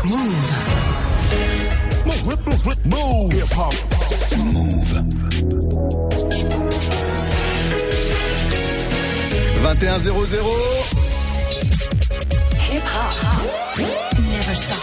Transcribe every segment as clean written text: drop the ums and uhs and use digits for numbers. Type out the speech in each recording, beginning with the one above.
Move. Move. Hip-hop. Move. 21-0-0. Hip-hop. Never stop.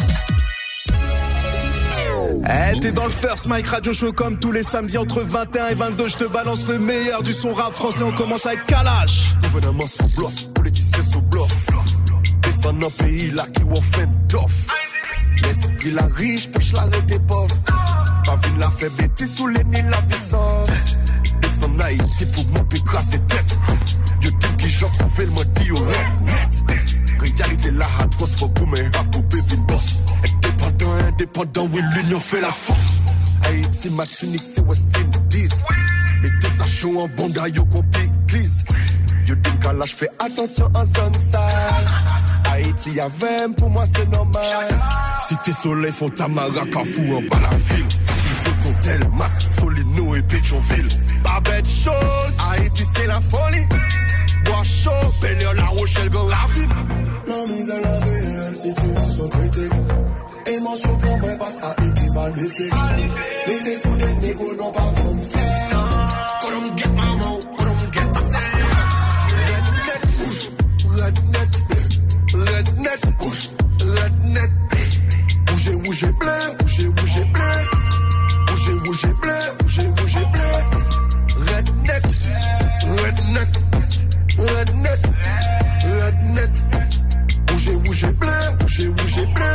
Eh, t'es dans le First Mike Radio Show comme tous les samedis entre 21 et 22. Je te balance le meilleur du son rap français. On commence avec Kalash. Gouvernement sous bluff, politicien sous bluff. Descend dans pays là qui ont fait d'off. L'esprit la riche, puis je l'arrête des pauvres. Pas vu la fait bêtise sous les nids la vie sort. Descend Haïti pour m'en écraser tête. Yo dis qui j'en trouvé le m'a dit au net. Réalité la atroce, faut que mes rap coupé vin boss. Indépendant, oui, l'union fait la force. Haïti, Martinique, c'est West Indies. Mettez ça chaud en bon gars, yo compris, glisse. Yo dis qu'à là, j'fais attention en zone sale. Haïti, y'a 20, pour moi c'est normal. Cité Soleil, Fontamara, Carrefour, en bas la ville. Ils sont Cocktail, Masque, Solino et Pétionville. Pas bête chose, Haïti c'est la folie. Bois chaud, Bel-Air, La Rochelle, Grand-Ravine. La mise à la réelle, situation critique. Émotion pour moi passe à Haïti magnifique. Mettez sous des négos, non pas vous me faire. Come get my mo, come get redneck. Bougez, bougez, blé, bougez, bougez, blé. Bougez, bougez, blé, bougez, bougez, blé. Redneck. Bougez, bougez, blé, bougez, bougez, blé.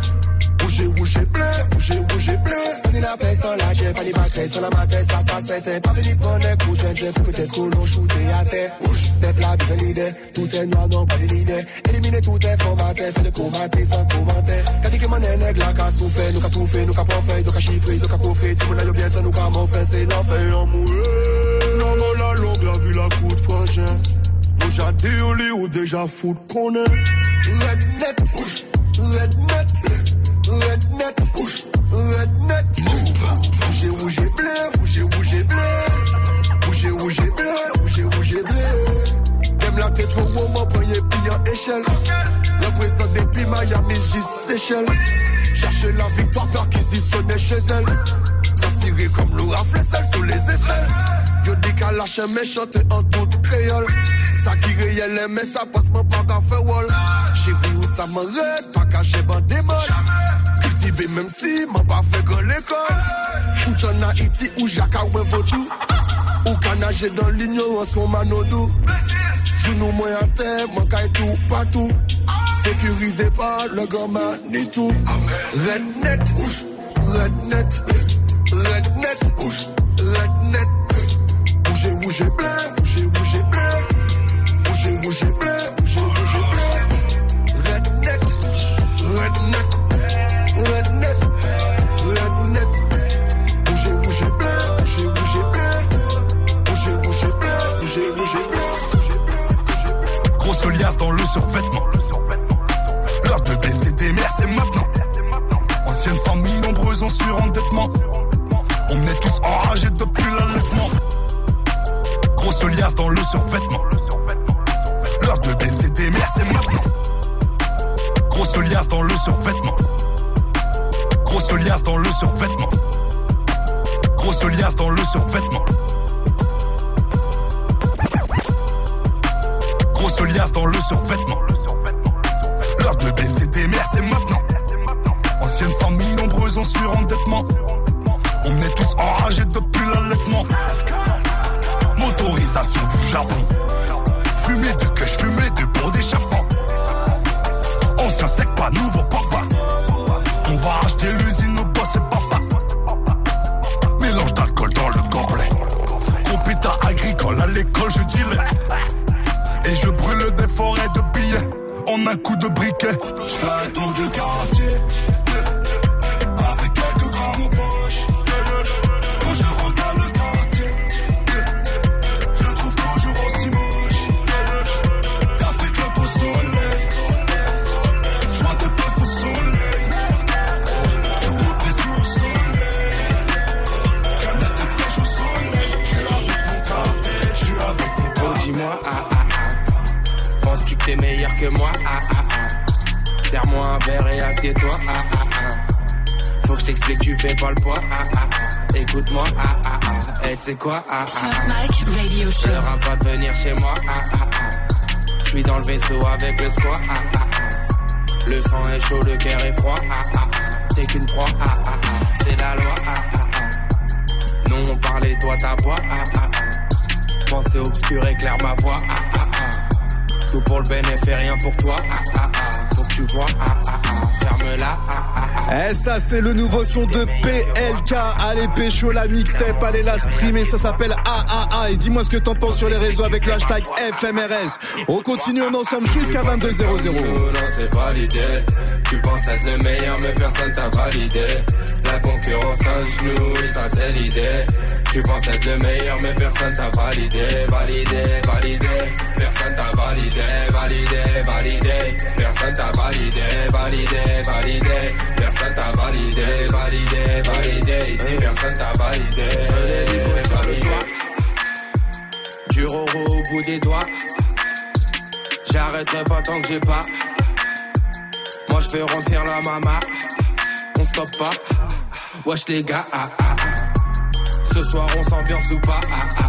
Bougez, blé. On est la paix sans la guerre, pas ni bataille, sans la matière, ça c'était. Pas venu prendre un coup de jet, peut-être que l'on shooté à terre. Des plats, besoin d'idées, tout est noir, non pas d'idées. Éliminer tout est formaté, fait de commenter sans commentaire. Quand dit que mon nègre là, qu'a souffert, nous qu'a tout fait, nous qu'a pas fait, nous qu'a chiffré, nous qu'a coffré. Si mon aïe bien, nous qu'a m'en fait, c'est l'enfer, en mourir. Non, non, la longue, la vie, la coup de frangin. Nous j'ai dit au lit ou déjà fout qu'on est. Redneck. Bougez, bougez, blé, bougez, bougez, blé. Bougez, bougez, blé, bougez, bougez, blé. T'aimes la tête trop haut, mon premier pied en échelle. Représente depuis Miami, J. Seychelles. Chercher la victoire, perquisitionner chez elle. Transpirer comme l'eau rafle celle sous les aisselles. Yo dis qu'à lâcher mes chanter en toute créole. Ça qui réel, mais ça passe mon pas qu'à faire wall. Chérie, où ça m'arrête, pas qu'à j'ai bandé mal. Cultiver même si m'en pas fait grand l'école. Tout en Haïti ou Jacques ou Vaudou. Ou qu'à nager dans l'ignorance qu'on manodou. Genou moi à terre, mon caille tout, partout. Sécurisé par le grand Manitou. Redneck. Bougez, bougez, blé, bougez, bougez, blé. Bougez, bougez, blé, bougez, bougez, blé. Redneck. Bougez, bougez, blé, bougez, bougez, blé. Bougez, bougez, blé, bougez, bougez, blé. Grosse liasse dans le survêtement. L'heure de baiser des mères, c'est maintenant. Ancienne famille, nombreuse en surendettement. On est tous enragés depuis l'allaitement. Grosse liasse dans le survêtement. L'heure de baiser des mères, c'est maintenant. Grosse liasse dans le survêtement. Grosse liasse dans le survêtement. Grosse liasse dans le survêtement. Grosse liasse dans le survêtement. L'heure de baiser des mères, c'est maintenant. Ancienne famille, nombreuse en surendettement. On est tous enragés depuis l'allaitement. Motorisation du Japon. Fumée de queue, fumée de pour d'échappement. Ancien sec, pas nouveau papa. On va acheter l'usine au boss et papa. Mélange d'alcool dans le gobelet. Compétent agricole à l'école, je dirais. Et je brûle des forêts de billets en un coup de briquet. Je fais un tour du quartier avec quelques grammes en poche. Quand je regarde le quartier, je trouve toujours aussi moche. Café club au soleil, joint de bœuf au soleil. Je roule des yeux au soleil, canette fraîche au soleil. Je suis avec mon quartier, je suis avec mon quartier. Dis-moi, penses-tu que t'es meilleur que moi? Serre-moi un verre et assieds-toi. Faut que je t'explique, tu fais pas le poids. Écoute-moi, et tu sais quoi, First Mike Radio Show. Le rap va devenir chez moi, J'suis dans le vaisseau avec le squat, Le sang est chaud, le cœur est froid, T'es qu'une proie, c'est la loi, Non, on parlait, toi ta voix, Pensée obscure éclaire ma voix, Tout pour le bénéfice, rien pour toi, Faut que tu vois, ferme-la, Eh, ça c'est le nouveau son de PLK. Allez pécho la mixtape, allez la streamer, ça s'appelle AAA. Et dis-moi ce que t'en penses sur les réseaux avec le hashtag FMRS. On continue, on est ensemble jusqu'à 22h00. Non, c'est pas l'idée. Tu penses être le meilleur mais personne t'a validé. La concurrence à genoux, ça c'est l'idée. Tu penses être le meilleur mais personne t'a validé. Validé, personne t'a validé. Validé, personne t'a validé. Validé, personne t'a validé. Ici personne t'a validé. Je veux des livres sur le toit. Du roro au bout des doigts. J'arrêterai pas tant que j'ai pas. Moi je vais remplir la mama. On stoppe pas. Wesh les gars, Ce soir on s'ambiance ou pas,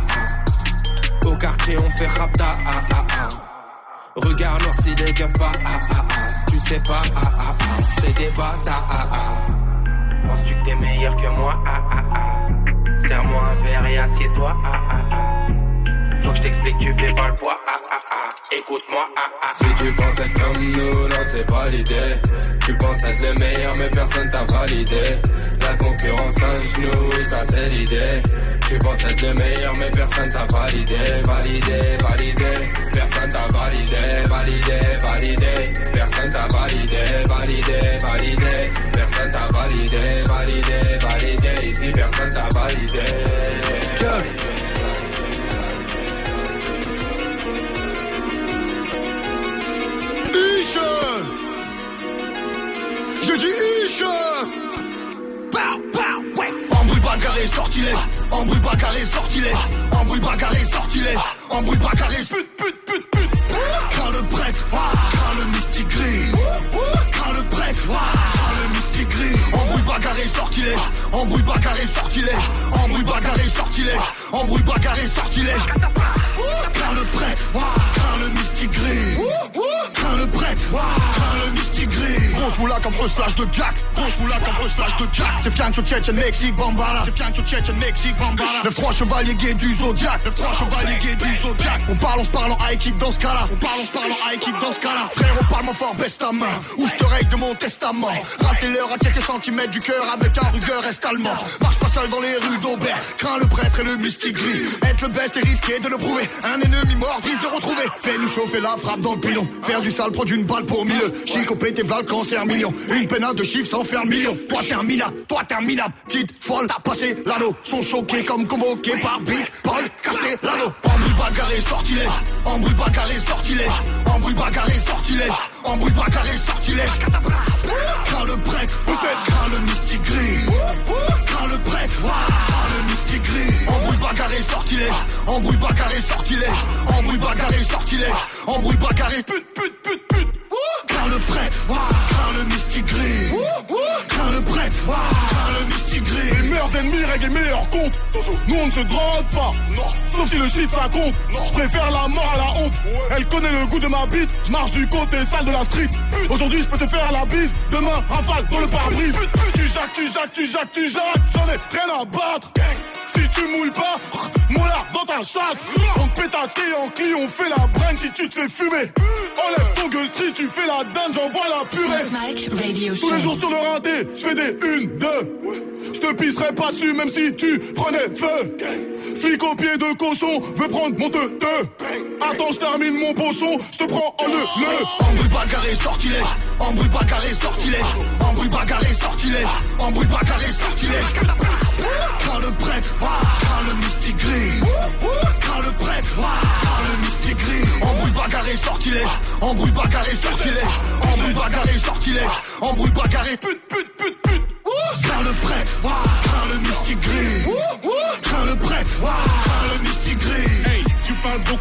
Au quartier on fait rapta, Regarde noir si les keufs pas, Si tu sais pas, c'est des bâtards, Penses-tu que t'es meilleur que moi, Serre-moi un verre et assieds-toi, Faut que je t'explique, tu fais pas le poids, Écoute-moi, Si tu penses être comme nous, non c'est pas l'idée. Tu penses être le meilleur mais personne t'a validé. La concurrence à genoux, ça c'est l'idée. Tu penses être le meilleur mais personne t'a validé. Validé, personne t'a validé. Validé, personne t'a validé. Validé, personne t'a validé. Validé, ici personne t'a validé. Je dis Iche. Ouais. Embrouille bagarré, sortilège. Embrouille bagarré, sortilège. Embrouille bagarré, sortilège. Embrouille bagarré, pute. Crains le prêtre, crains le mystique gris. Crains le prêtre, crains le mystique gris. Embrouille bagaré, sortilège. Embrouille bagaré, sortilège. Embrouille bagaré, sortilège. Embrouille bagaré, sortilège. Crains le prêtre, crains le mystique gris. Crains le prêtre, crains le mystique gris. Grosse moula comme grosse flash de Jack. C'est Fiancho Tchétchène, Mexique, Bambala. 9-3 chevalier gay du Zodiac. On se parle en high kick dans ce cas-là. Frère, on parle fort, baisse ta main. Ou je te règle de mon testament. Ratez l'heure à quelques centimètres du cœur avec un rugueur est allemand. Marche pas seul dans les rues d'Aubert. Crains le prêtre et le mystique gris. Être le best est risqué de le prouver. Un ennemi mort, 10 de retrouver. Fais-nous chauffer la frappe dans le pilon. Faire du sale, prendre une balle pour mille. Chico pété, val, cancer, million. Une peine de chiffres sans faire le million. Toi t'es un minable, petite folle. T'as passé l'anneau. Sont choqués comme convoqués par Big Paul Castellano. Embrouille bagaré, sortilège. Embrouille bagaré, sortilège. Embrouille bagaré, sortilège. Embrouille bagaré, sortilège. Crains le prêtre, crains le mystique gris. Crains le prêtre, crains le mystique gris. Embrouille bagaré, sortilège. Embrouille bagaré, sortilège. Embrouille bagaré, sortilège. Embrouille bagaré, pute. Crains le prêtre, crains le mystique gris. Crains le prêtre, crains le mystique gris. Les meilleurs ennemis règlent les meilleurs comptes. Nous on ne se drogue pas, sauf si le shit ça compte. Je préfère la mort à la honte. Elle connaît le goût de ma bite. Je marche du côté sale de la street. Aujourd'hui je peux te faire la bise. Demain rafale dans le pare-brise. Tu jacques. J'en ai rien à battre. Si tu mouilles pas, moulard dans ta chatte. On te pète ta thé en cli, on fait la braine si tu te fais fumer. Enlève ton gueule street, tu fais la dinde, j'envoie la purée. Tous les jours sur le rinté, je fais des 1, 2. Je te pisserai pas dessus même si tu prenais feu. Flic au pied de cochon, veut prendre mon te. Attends, je termine mon pochon, je te prends en le. Embrouille bagaré, sortilège. Embrouille bagaré, sortilège. Embrouille bagaré, sortilège. Embrouille bagaré, sortilège. Crains le prêtre, crains le mystique gris. Crains le prêtre, crains le mystique gris. Embrouille bagaré, sortilège. Embrouille bagaré, sortilège. Embrouille bagaré, sortilège. Embrouille bagaré, pute. Crains le prêtre, crains le mystique gris. Crains le prêtre, crains le mystique gris. Hey, tu parles beaucoup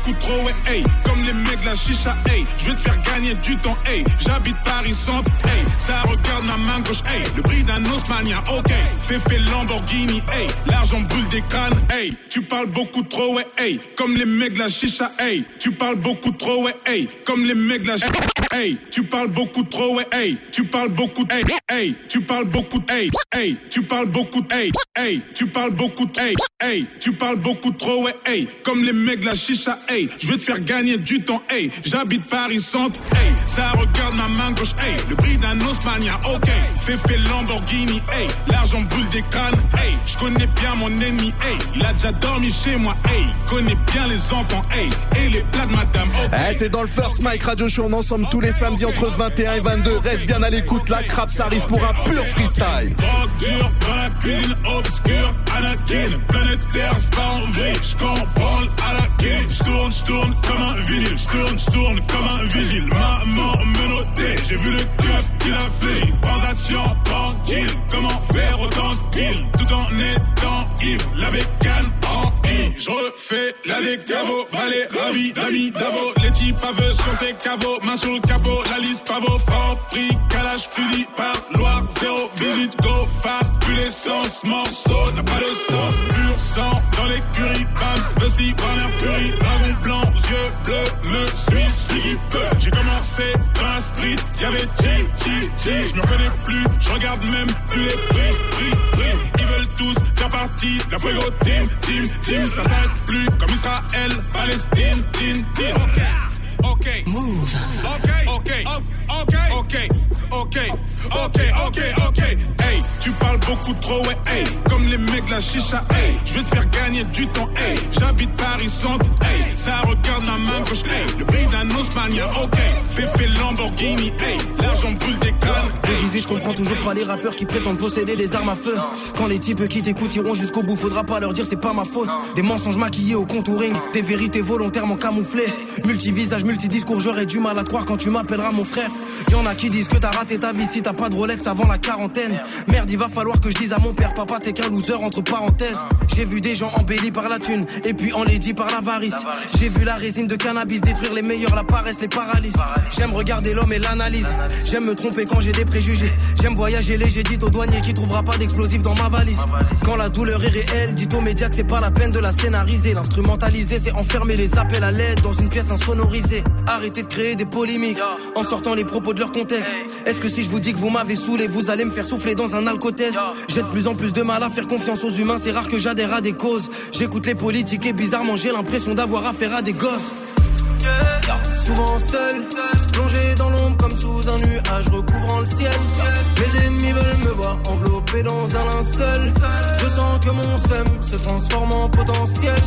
beaucoup trop, ouais, hey. Comme les mecs de la chicha, hey. Je vais te faire gagner du temps, hey. J'habite Paris Centre, hey. Ça regarde ma main gauche, hey. Le prix d'un Osmania, ok. Fait Lamborghini, hey. L'argent brûle des crânes, hey. Tu parles beaucoup trop, ouais, hey. Comme les mecs de la chicha, hey. Tu parles beaucoup trop, ouais, hey. Comme les mecs de la chicha, hey. Tu parles beaucoup trop, ouais, hey. Tu parles beaucoup, hey, hey. Tu parles beaucoup, hey, hey. Tu parles beaucoup, hey, hey. Tu parles beaucoup, hey, hey. Tu parles beaucoup trop, ouais, hey. Comme les mecs de la chicha, hey. Je vais te faire gagner du temps, hey. J'habite Paris Centre, hey. Ça regarde ma main gauche, hey. Le prix d'un Osmania, ok. Fait Lamborghini, hey. L'argent brûle des crânes, hey. Je connais bien mon ennemi, hey. Il a déjà dormi chez moi, hey. Connais bien les enfants, hey. Et les plats de madame, ok. Hey, t'es dans le First Mike Radio Show, on est ensemble tous les samedis entre 21 et 22. Reste bien à l'écoute, la Craps arrive pour un pur freestyle. Drogue dure dans la cuisine obscure, Anakin. Planétaire, c'est pas en vrille. J'comprends à la kill. J'tourne comme un vinyle. J'tourne comme un vigile. Maman menottée, j'ai vu le keuf qu'il a fait. Transaction tranquille, comment faire autant de kills tout en étant ivre. La bécane en I. J'refais la décavo, valet, ravi, d'amis, d'avo. Les types aveux sur tes caveaux, main sur le capot, la liste pavot, franc, prix, calage, fusil, par loi, zéro, visite, go fast, plus l'essence, morceau, n'a pas de sens, pur sang, dans l'écurie, Bams, Vesty, Warner Fury, dragon blanc, yeux bleus, me suis, sticky peu. J'ai commencé dans la street, y'avait G, je me reconnais plus, je regarde même plus les prix. Ils veulent tous faire partie de la Fuego team, ça s'arrête plus comme Israël, Palestine, ok. Move. Ok. Hey, tu parles beaucoup trop, ouais, hey. Comme les mecs de la chicha, hey. Je vais te faire gagner du temps, hey. J'habite Paris Centre, hey. Ça regarde ma main gauche, hey. Le prix d'un Osmania, ok. Fait Lamborghini, hey. L'argent brûle des crânes. Déguisé, je comprends toujours pas les rappeurs qui prétendent posséder des armes à feu. Quand les types qui t'écoutent iront jusqu'au bout, faudra pas leur dire c'est pas ma faute. Des mensonges maquillés au contouring, des vérités volontairement camouflées. Multivisage, multidiscours, j'aurais du mal à croire quand tu m'appelleras mon frère. Y'en a qui disent que t'as raté ta vie si t'as pas de Rolex avant la quarantaine. Merde, il va falloir que je dise à mon père, papa t'es qu'un loser entre parenthèses. J'ai vu des gens embellis par la thune et puis enlaidis par l'avarice. J'ai vu la résine de cannabis détruire les meilleurs, la paresse, les paralyses. J'aime regarder l'homme et l'analyse. J'aime me tromper quand j'ai des préjugés. J'aime voyager léger, dites au douanier qui trouvera pas d'explosifs dans ma valise. Quand la douleur est réelle, dites aux médias que c'est pas la peine de la scénariser. L'instrumentaliser, c'est enfermer les appels à l'aide dans une pièce insonorisée. Arrêtez de créer des polémiques en sortant les propos de leur contexte. Est-ce que si je vous dis que vous m'avez saoulé, vous allez me faire souffler dans un alcotest? J'ai de plus en plus de mal à faire confiance aux humains, c'est rare que j'adhère à des causes. J'écoute les politiques et bizarrement j'ai l'impression d'avoir affaire à des gosses. Souvent seul, plongé dans l'ombre comme sous un nuage recouvrant le ciel. Mes ennemis veulent me voir enveloppé dans un linceul. Je sens que mon seum se transforme en potentiel.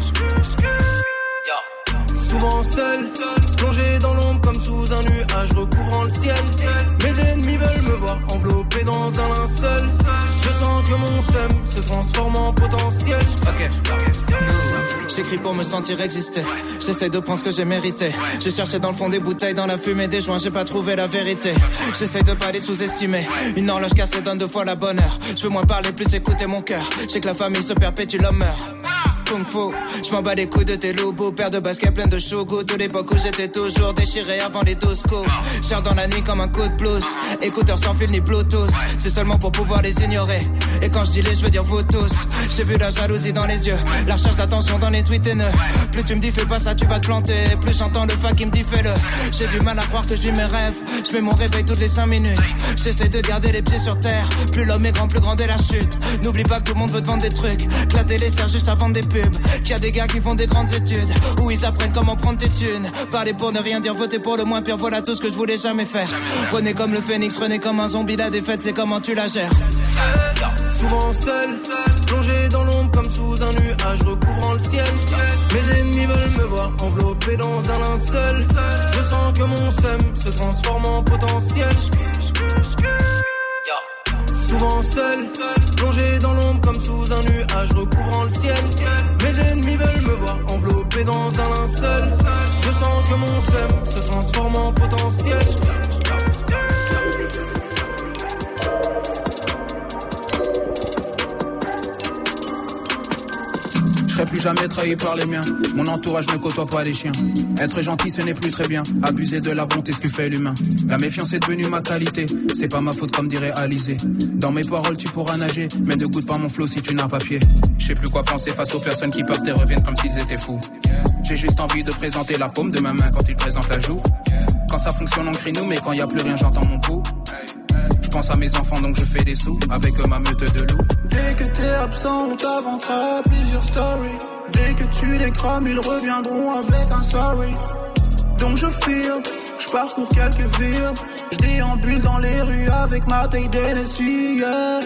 Souvent seul, plongé dans l'ombre comme sous un nuage recouvrant le ciel. Mes ennemis veulent me voir enveloppé dans un linceul. Je sens que mon seum se transforme en potentiel. Ok. J'écris pour me sentir exister. J'essaie de prendre ce que j'ai mérité. J'ai cherché dans le fond des bouteilles, dans la fumée des joints, j'ai pas trouvé la vérité. J'essaie de pas les sous-estimer. Une horloge cassée donne 2 fois la bonne heure. Je veux moins parler, plus écouter mon cœur. Je sais que la famille se perpétue, l'homme meurt. Kung Fu, je m'en bats les coups de tes loups. Paire de baskets pleines de chougou. De l'époque où j'étais toujours déchiré avant les 12 coups. Cher dans la nuit comme un coup de blues. Écouteurs sans fil ni Bluetooth. C'est seulement pour pouvoir les ignorer. Et quand je dis les, je veux dire vous tous. J'ai vu la jalousie dans les yeux, la recherche d'attention dans les tweets haineux. Plus tu me dis fais pas ça, tu vas te planter. Plus j'entends le fac qui me dit fais-le. J'ai du mal à croire que je vis mes rêves. Je mets mon réveil toutes les 5 minutes. J'essaie de garder les pieds sur terre. Plus l'homme est grand, plus grande est la chute. N'oublie pas que tout le monde veut te vendre des trucs. Que la télé sert juste à vendre des pubs. Qu'il y a des gars qui font des grandes études où ils apprennent comment prendre tes thunes. Parler pour ne rien dire, voter pour le moins pire. Voilà tout ce que je voulais jamais faire. Renez comme le phénix, renez comme un zombie. La défaite c'est comment tu la gères. Souvent seul, plongé dans l'ombre comme sous un nuage recouvrant le ciel. Mes ennemis veulent me voir enveloppé dans un linceul. Je sens que mon seum se transforme en potentiel. Souvent seul, plongé dans l'ombre comme sous un nuage recouvrant le ciel. Mes ennemis veulent me voir enveloppé dans un linceul. Je sens que mon seum se transforme en potentiel. serai plus jamais trahi par les miens. Mon entourage ne côtoie pas les chiens. Être gentil ce n'est plus très bien. Abuser de la bonté ce que fait l'humain. La méfiance est devenue ma qualité. C'est pas ma faute comme dirait Alizé. Dans mes paroles tu pourras nager, mais ne goûte pas mon flow si tu n'as pas pied. Je sais plus quoi penser face aux personnes qui partent et reviennent comme s'ils étaient fous. J'ai juste envie de présenter la paume de ma main quand ils présentent la joue. Quand ça fonctionne on crie nous, mais quand y a plus rien j'entends mon pouls. Je pense à mes enfants donc je fais des sous avec ma meute de loups. Dès que t'es absent on t'avancera plusieurs stories. Dès que tu les crames ils reviendront avec un sorry. Donc je filme, je parcours quelques villes. Je déambule dans les rues avec ma taille d'Hennessy, yeah.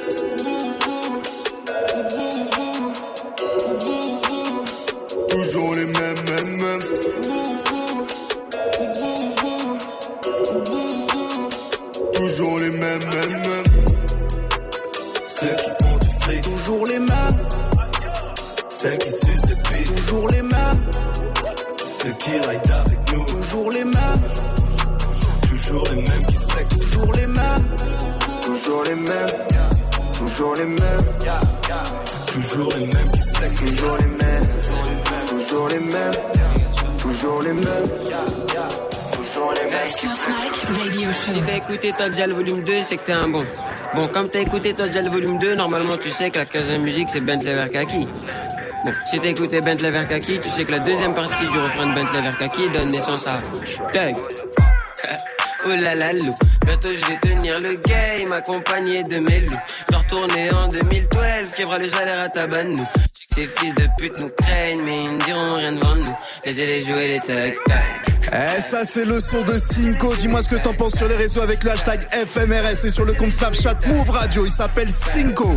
Toujours les mêmes. Toujours les mêmes. Ceux qui ont du fric. Toujours les mêmes. Celles qui sucent des pics. Toujours les mêmes. Ceux qui ride avec nous. Toujours les mêmes. Toujours les mêmes qui flexent. Toujours les mêmes. Toujours les mêmes. Toujours les mêmes. Toujours les mêmes qui flexent. Toujours les mêmes. Toujours les mêmes. Toujours les mêmes. Toujours les mêmes. First Mike Radio Show. Si t'as écouté Top Dial volume 2, c'est que t'es un bon. Bon, comme t'as écouté Top Dial volume 2, normalement tu sais que la 15e musique c'est Bentley Verkaki. Bon, si t'as écouté Bentley Verkaki, tu sais que la deuxième partie du refrain de Bentley Verkaki donne naissance à Doug. Oh là là loup, bientôt je vais tenir le game accompagné de mes loups. Je retourner en 2012, qui fera le salaire à Tabanou. Ces fils de pute nous craignent, mais ils ne diront rien devant nous. Les jouer les tac. Eh, ça c'est le son de Cinco. Dis-moi ce que t'en penses sur les réseaux avec le hashtag FMRS et sur le compte Snapchat Move Radio. Il s'appelle Cinco.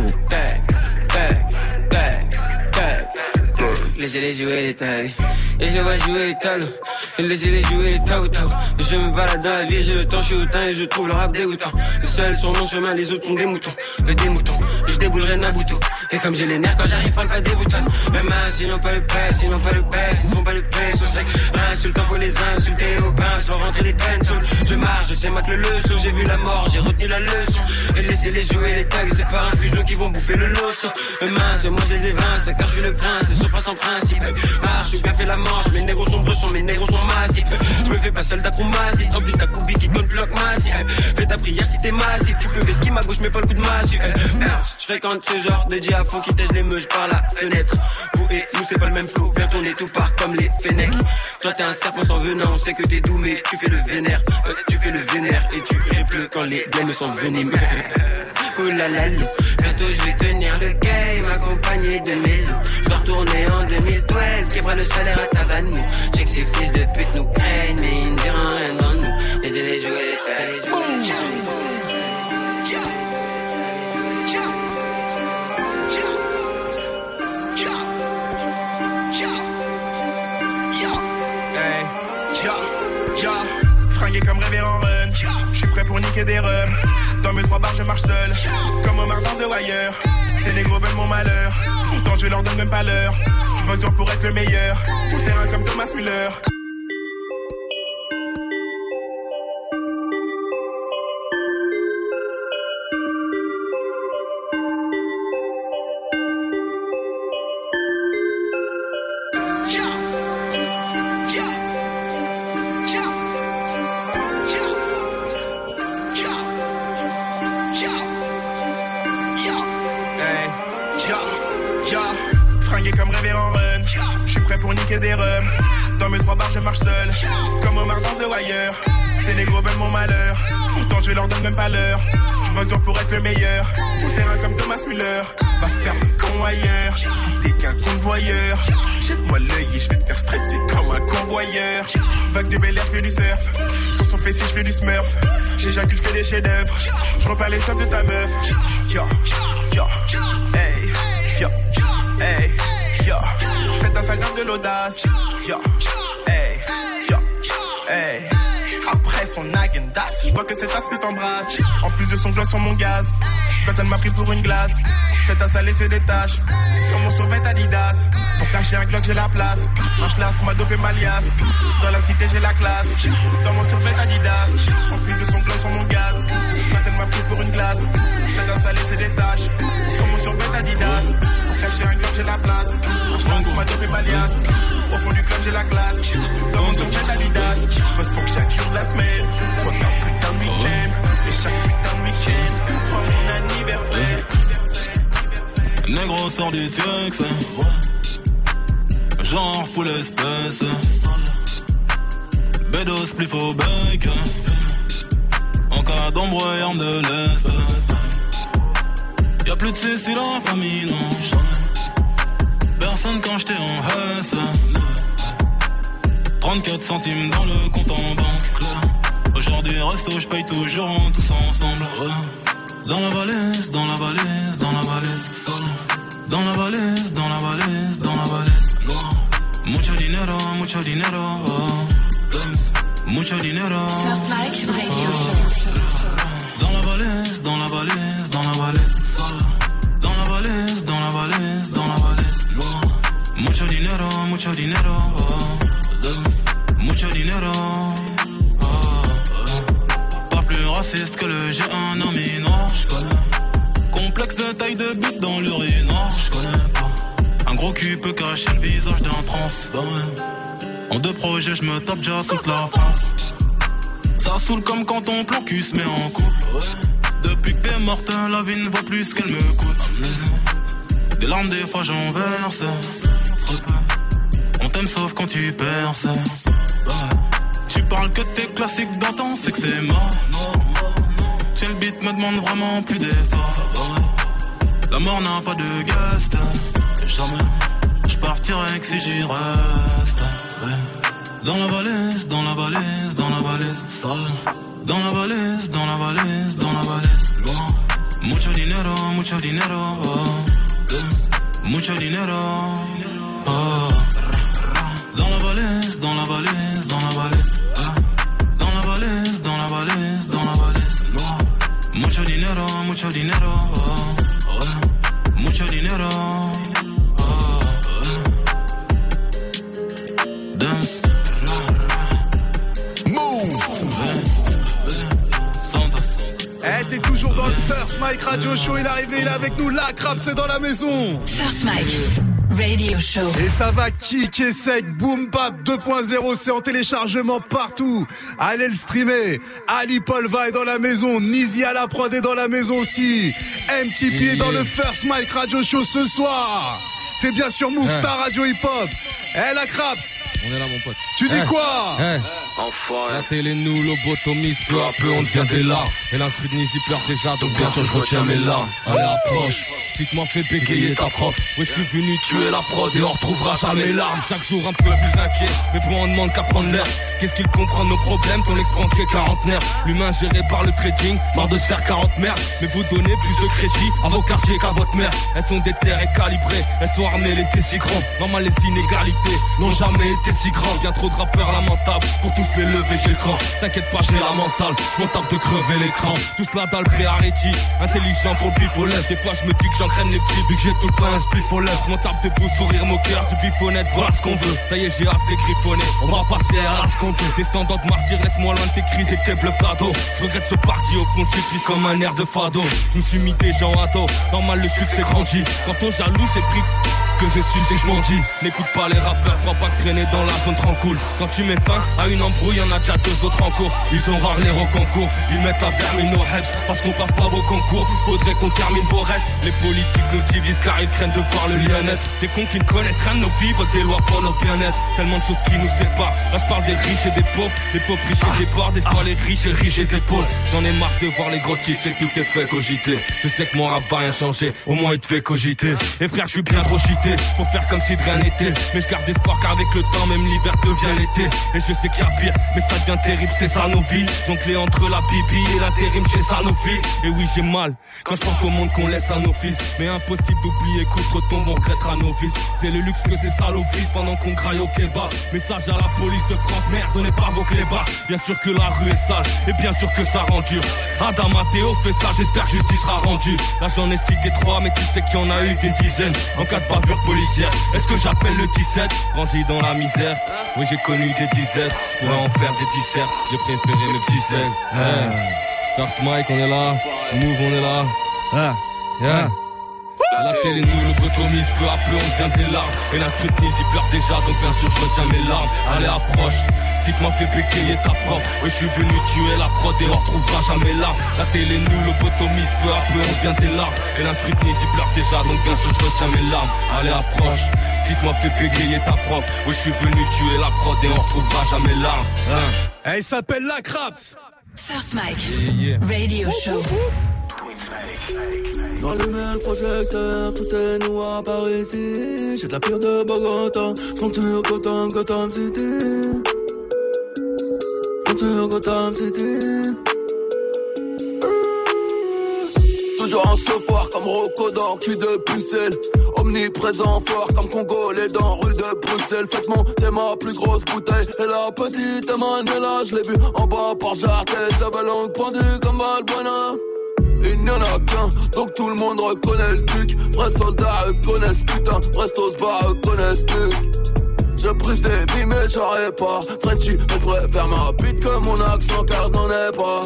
Laissez-les jouer les tags. Et je vais jouer les tags. Laissez-les jouer les tags. Je me balade dans la ville, j'ai le temps, je suis hautain et je trouve le rap dégoûtant. Le seul sur mon chemin, les autres sont des moutons. Des moutons, je déboulerai Nabuto. Et comme j'ai les nerfs quand j'arrive, parle pas des boutons. Mes mains, s'ils n'ont pas le pèse, s'ils n'ont pas le pèse, s'ils ne font pas le pèse, ce serait insultant, faut les insulter au pain, soit rentrer des peines. Je marche, je t'aimate le leçon, j'ai vu la mort, j'ai retenu la leçon. Et laissez-les jouer les tags, c'est par infusion qui vont bouffer le loso. Mes mains, moi je les évince, car je suis le prince, ce pas sans principe. Marche, j'ai bien fait la manche, mes négros sont bressons, mes négros sont massifs. Je me fais pas soldat qu'on m'assiste, en plus t'as Koubi qui compte bloc massif. Fais ta prière si t'es massif, tu peux vesquer ma gauche mais pas le coup de massif. Je fréquente ce genre de diafo qui tège les meuches par la fenêtre. Vous et nous c'est pas le même flow, bientôt on est tout part comme les fennecs. Toi t'es un serpent sans venin, on sait que t'es doux mais tu fais le vénère. Tu fais le vénère et tu répleux quand les blêmes sont venimeux. Oh là là loup, bientôt je vais tenir le game accompagné de mes loups. Je dois retourner en 2012, qui fera le salaire à Tabanou. Je sais que ces fils de pute nous craignent, mais ils ne diront rien devant nous. Laissez-les jouer les tags. Fringué comme révérend Run, je suis prêt pour niquer des rums. Dans mes 3 bars je marche seul, comme Omar dans The Wire. Ces négros veulent mon malheur, pourtant je leur donne même pas l'heure. Je mesure pour être le meilleur, sur le terrain comme Thomas Müller. Comme révérend Run, je suis prêt pour niquer des rums. Dans mes 3 bars je marche seul, comme Omar dans The Wire. Ces négros veulent mon malheur, pourtant je leur donne même pas l'heure. Je mesure pour être le meilleur, sur le terrain comme Thomas Müller. Va faire le con ailleurs, si t'es qu'un convoyeur. Jette-moi l'œil et je vais te faire stresser comme un convoyeur. Vague de Bel Air, je fais du surf, sur son fessier je fais du smurf. J'éjacule, je fais des chefs-d'œuvre, je repars les sommes de ta meuf. Yo, yo, hey, yo, hey. C'est Instagram de l'audace. Yo, hey, yo, hey. Après son agendas, je vois que cet aspect t'embrasse. En plus de son gloss sur mon gaz, quand elle m'a pris pour une glace. Cet as a laissé des taches sur mon survêt Adidas. Pour cacher un Glock j'ai la place. Un schlass m'a dopé ma liasse. Dans la cité j'ai la classe. Dans mon survêt Adidas. En plus de son gloss sur mon gaz, quand elle m'a pris pour une glace. Cet as a laissé des taches sur mon survêt Adidas. Caché un Glock, j'ai la place. ma dope et Balias. Au fond du club, j'ai la classe. Dans mon surfait Adidas. J'bosse pour que chaque jour de la semaine soit un putain de week-end. Et chaque putain de week-end soit mon anniversaire. Négro sort du Tux, genre full espèce. Bédos, spliff au bec. En cas d'ombre et arme de l'Est. Y'a plus de Cécile en famille, non. Personne quand j'étais en Hesse. 34 centimes dans le compte en banque. Aujourd'hui resto, j'paye toujours tous ensemble. Dans la valise, dans la valise, dans la valise. Dans la valise, dans la valise, dans la valise. Mucho dinero, mucho dinero. Mucho dinero. First Mike Radio Show. Dans la valise, dans la valise, dans la valise. Dans la valise, dans la valise, dans la valise. Mucho dinero, mucho dinero. Mucho dinero. Pas plus raciste que le G1 ami noir. Complexe de taille de bite dans l'urinoir. Un gros cul peut cacher le visage d'un trans. En deux projets, je me tape déjà toute la France. Ça saoule comme quand ton plan cul se met en couple. Depuis que t'es morte, la vie ne vaut plus qu'elle me coûte. Des larmes, des fois j'en verse. On t'aime sauf quand tu perces. Tu parles que tes classiques d'antan, c'est que c'est mort. Tiens, le beat me demande vraiment plus d'efforts. La mort n'a pas de guest. Jamais. Je partirai que si j'y reste. Dans la valise, dans la valise, dans la valise. Dans la valise, dans la valise, dans la valise. Mucho dinero, mucho dinero. Mucho dinero. Dans la valise, dans la valise, dans la valise. Dans la valise, dans la valise, dans la valise. Mucho dinero, mucho dinero. Mucho dinero. Dance. Move. Eh, t'es toujours dans le First Mike Radio Show. Il est arrivé, il est avec nous. La Craps, c'est dans la maison. First Mike Radio Show. Et ça va kicker sec. Boom Bap 2.0. C'est en téléchargement partout. Allez le streamer. Ali Polva est dans la maison. Nizi à la prod est dans la maison aussi. MTP est dans le First Mike Radio Show ce soir. T'es bien sur Move, ta radio hip-hop. Eh, la Craps. On est là, mon pote. Tu dis quoi? Enfin, la télé nous lobotomise, peu à peu on devient des larmes. Et l'instru de Nizi pleure déjà, donc bien sûr je retiens mes larmes. Allez, approche, si tu m'en fais bégayer ta prof. Ouais, je suis venu tuer la prod et on retrouvera jamais l'arme. Chaque jour un peu plus inquiet, mais bon on demande qu'à prendre l'air. Qu'est-ce qu'il comprend nos problèmes, ton ex-banquier quarantenaire. L'humain géré par le trading, marre de se faire 40 merdes. Mais vous donnez plus de crédit à vos quartiers qu'à votre mère. Elles sont déterrées et calibrées, elles sont armées, les étaient si grands. Normal les inégalités n'ont jamais été si grandes. Bien trop de rappeurs lamentables, pour tous les lever j'ai le cran. T'inquiète pas, j'ai la mentale, je m'en tape de crever l'écran. Tous là dans le pré-arrêti, intelligent pour le bif aux lèvres. Des fois je me dis que j'engraine les petits, vu que j'ai tout le temps un spliff aux lèvres. Mon tape de beau sourire moqueur, du bifonnette, voilà ce qu'on veut. Ça y est, j'ai assez griffonné, on va passer à ce qu'on veut. Descendant de martyr, laisse-moi loin de tes crises et tes bluffs d'ado. Je regrette ce parti, au fond je suis triste comme un air de fado. Je me suis mis des gens ado, normal le succès grandit. Quand on jaloux, j'ai pris que je suis et je m'en dis. N'écoute pas les rappeurs, crois pas que traîner dans la zone tranquille. Quand tu mets fin à une embrouille, y'en a déjà deux autres en cours. Ils sont rares les reconcours, ils mettent la vermine aux heps parce qu'on passe pas vos concours. Faudrait qu'on termine vos restes. Les politiques nous divisent car ils craignent de voir le lien net. Des cons qui ne connaissent rien de nos vies, votent des lois pour notre bien-être. Tellement de choses qui nous séparent. Là je parle des riches et des pauvres, les pauvres riches et des pauvres. Des fois les riches et des pauvres. J'en ai marre de voir les gros titres, j'ai tout est fait cogiter. Je sais que mon rap va rien changer, au moins il te fait cogiter. Et frère je suis bien trop cheaté pour faire comme si de rien n'était. Mais je garde espoir car avec le temps même l'hiver devient l'été. Et je sais qu'il y a pire, mais ça devient terrible, c'est ça nos vies. Jongler entre la bibi et l'intérim chez Sanofi. Et oui j'ai mal, quand je pense au monde qu'on laisse à nos fils. Mais impossible d'oublier qu'outre-tombe on regrettera nos vices. C'est le luxe que c'est ça l'office pendant qu'on graille au kebab. Message à la police de France, merde donnez pas vos clébards. Bien sûr que la rue est sale, et bien sûr que ça rend dur. Adama Théo fait ça, j'espère que justice sera rendue. Là j'en ai cité 3 mais tu sais qu'il y en a eu des dizaines. En cas de bavure policière, est-ce que j'appelle le 17? Grandi dans la misère, oui j'ai connu des dizaines. Je pourrais en faire des disserts, j'ai préféré mes petits 16. First Mike on est là, Move on est là. Yeah. À la télé, nous, le potomise, peu à peu, on devient des larmes. Et la street y pleure déjà, donc bien sûr, je retiens mes larmes. Allez, approche. Si tu m'as fait béquiller ta prof, ouais, je suis venu tuer la prod et on retrouvera jamais l'arme. La télé nous le potomise, peu à peu on devient des larmes. Et la street y pleure déjà, donc bien sûr je retiens mes larmes. Allez approche, si tu m'as fait bégayer ta prof, ouais, je suis venu tuer la prod et on retrouvera jamais l'arme. Elle s'appelle La Craps. First Mike, Radio Show. Dans le même projecteur, tout est noir par ici. J'ai de la pire de Bogota, compte sur Gotham City. Sur Gotham City. Toujours en se foire comme Rocco dans cul de pucelle. Omniprésent fort comme Congolais dans rue de Bruxelles. Faites monter ma plus grosse bouteille. Et la petite Emmanuela, je l'ai vue en bas par Jartet. J'avais langue pendue comme Balbuena. Il n'y en a qu'un, donc tout le monde reconnaît le truc. Vrais soldats reconnaissent putain, restos bas reconnaissent truc. Je prise des billes mais j'aurais pas Frenchy, elle préfère ma bite que mon accent car je n'en ai pas.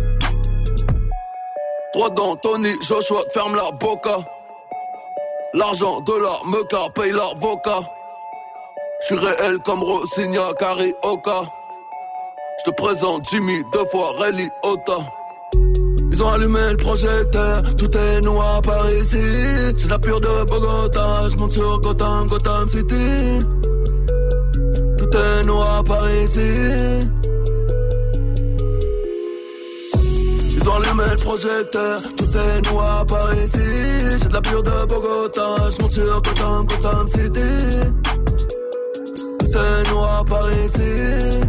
Droit d'Anthony, Joshua ferme la boca. L'argent de la meca paye l'avocat. J'suis réel comme Rosigna, Carioca. J'te présente Jimmy, 2 fois Rally Ota. Ils ont allumé le projecteur, tout est noir par ici. J'ai la pure de Bogota, j'monte sur Gotham City. Tout est noir par ici. Ils ont allumé le projecteur, tout est noir par ici. J'ai de la pure de Bogota, j'monte sur Gotham City. Tout est noir par ici.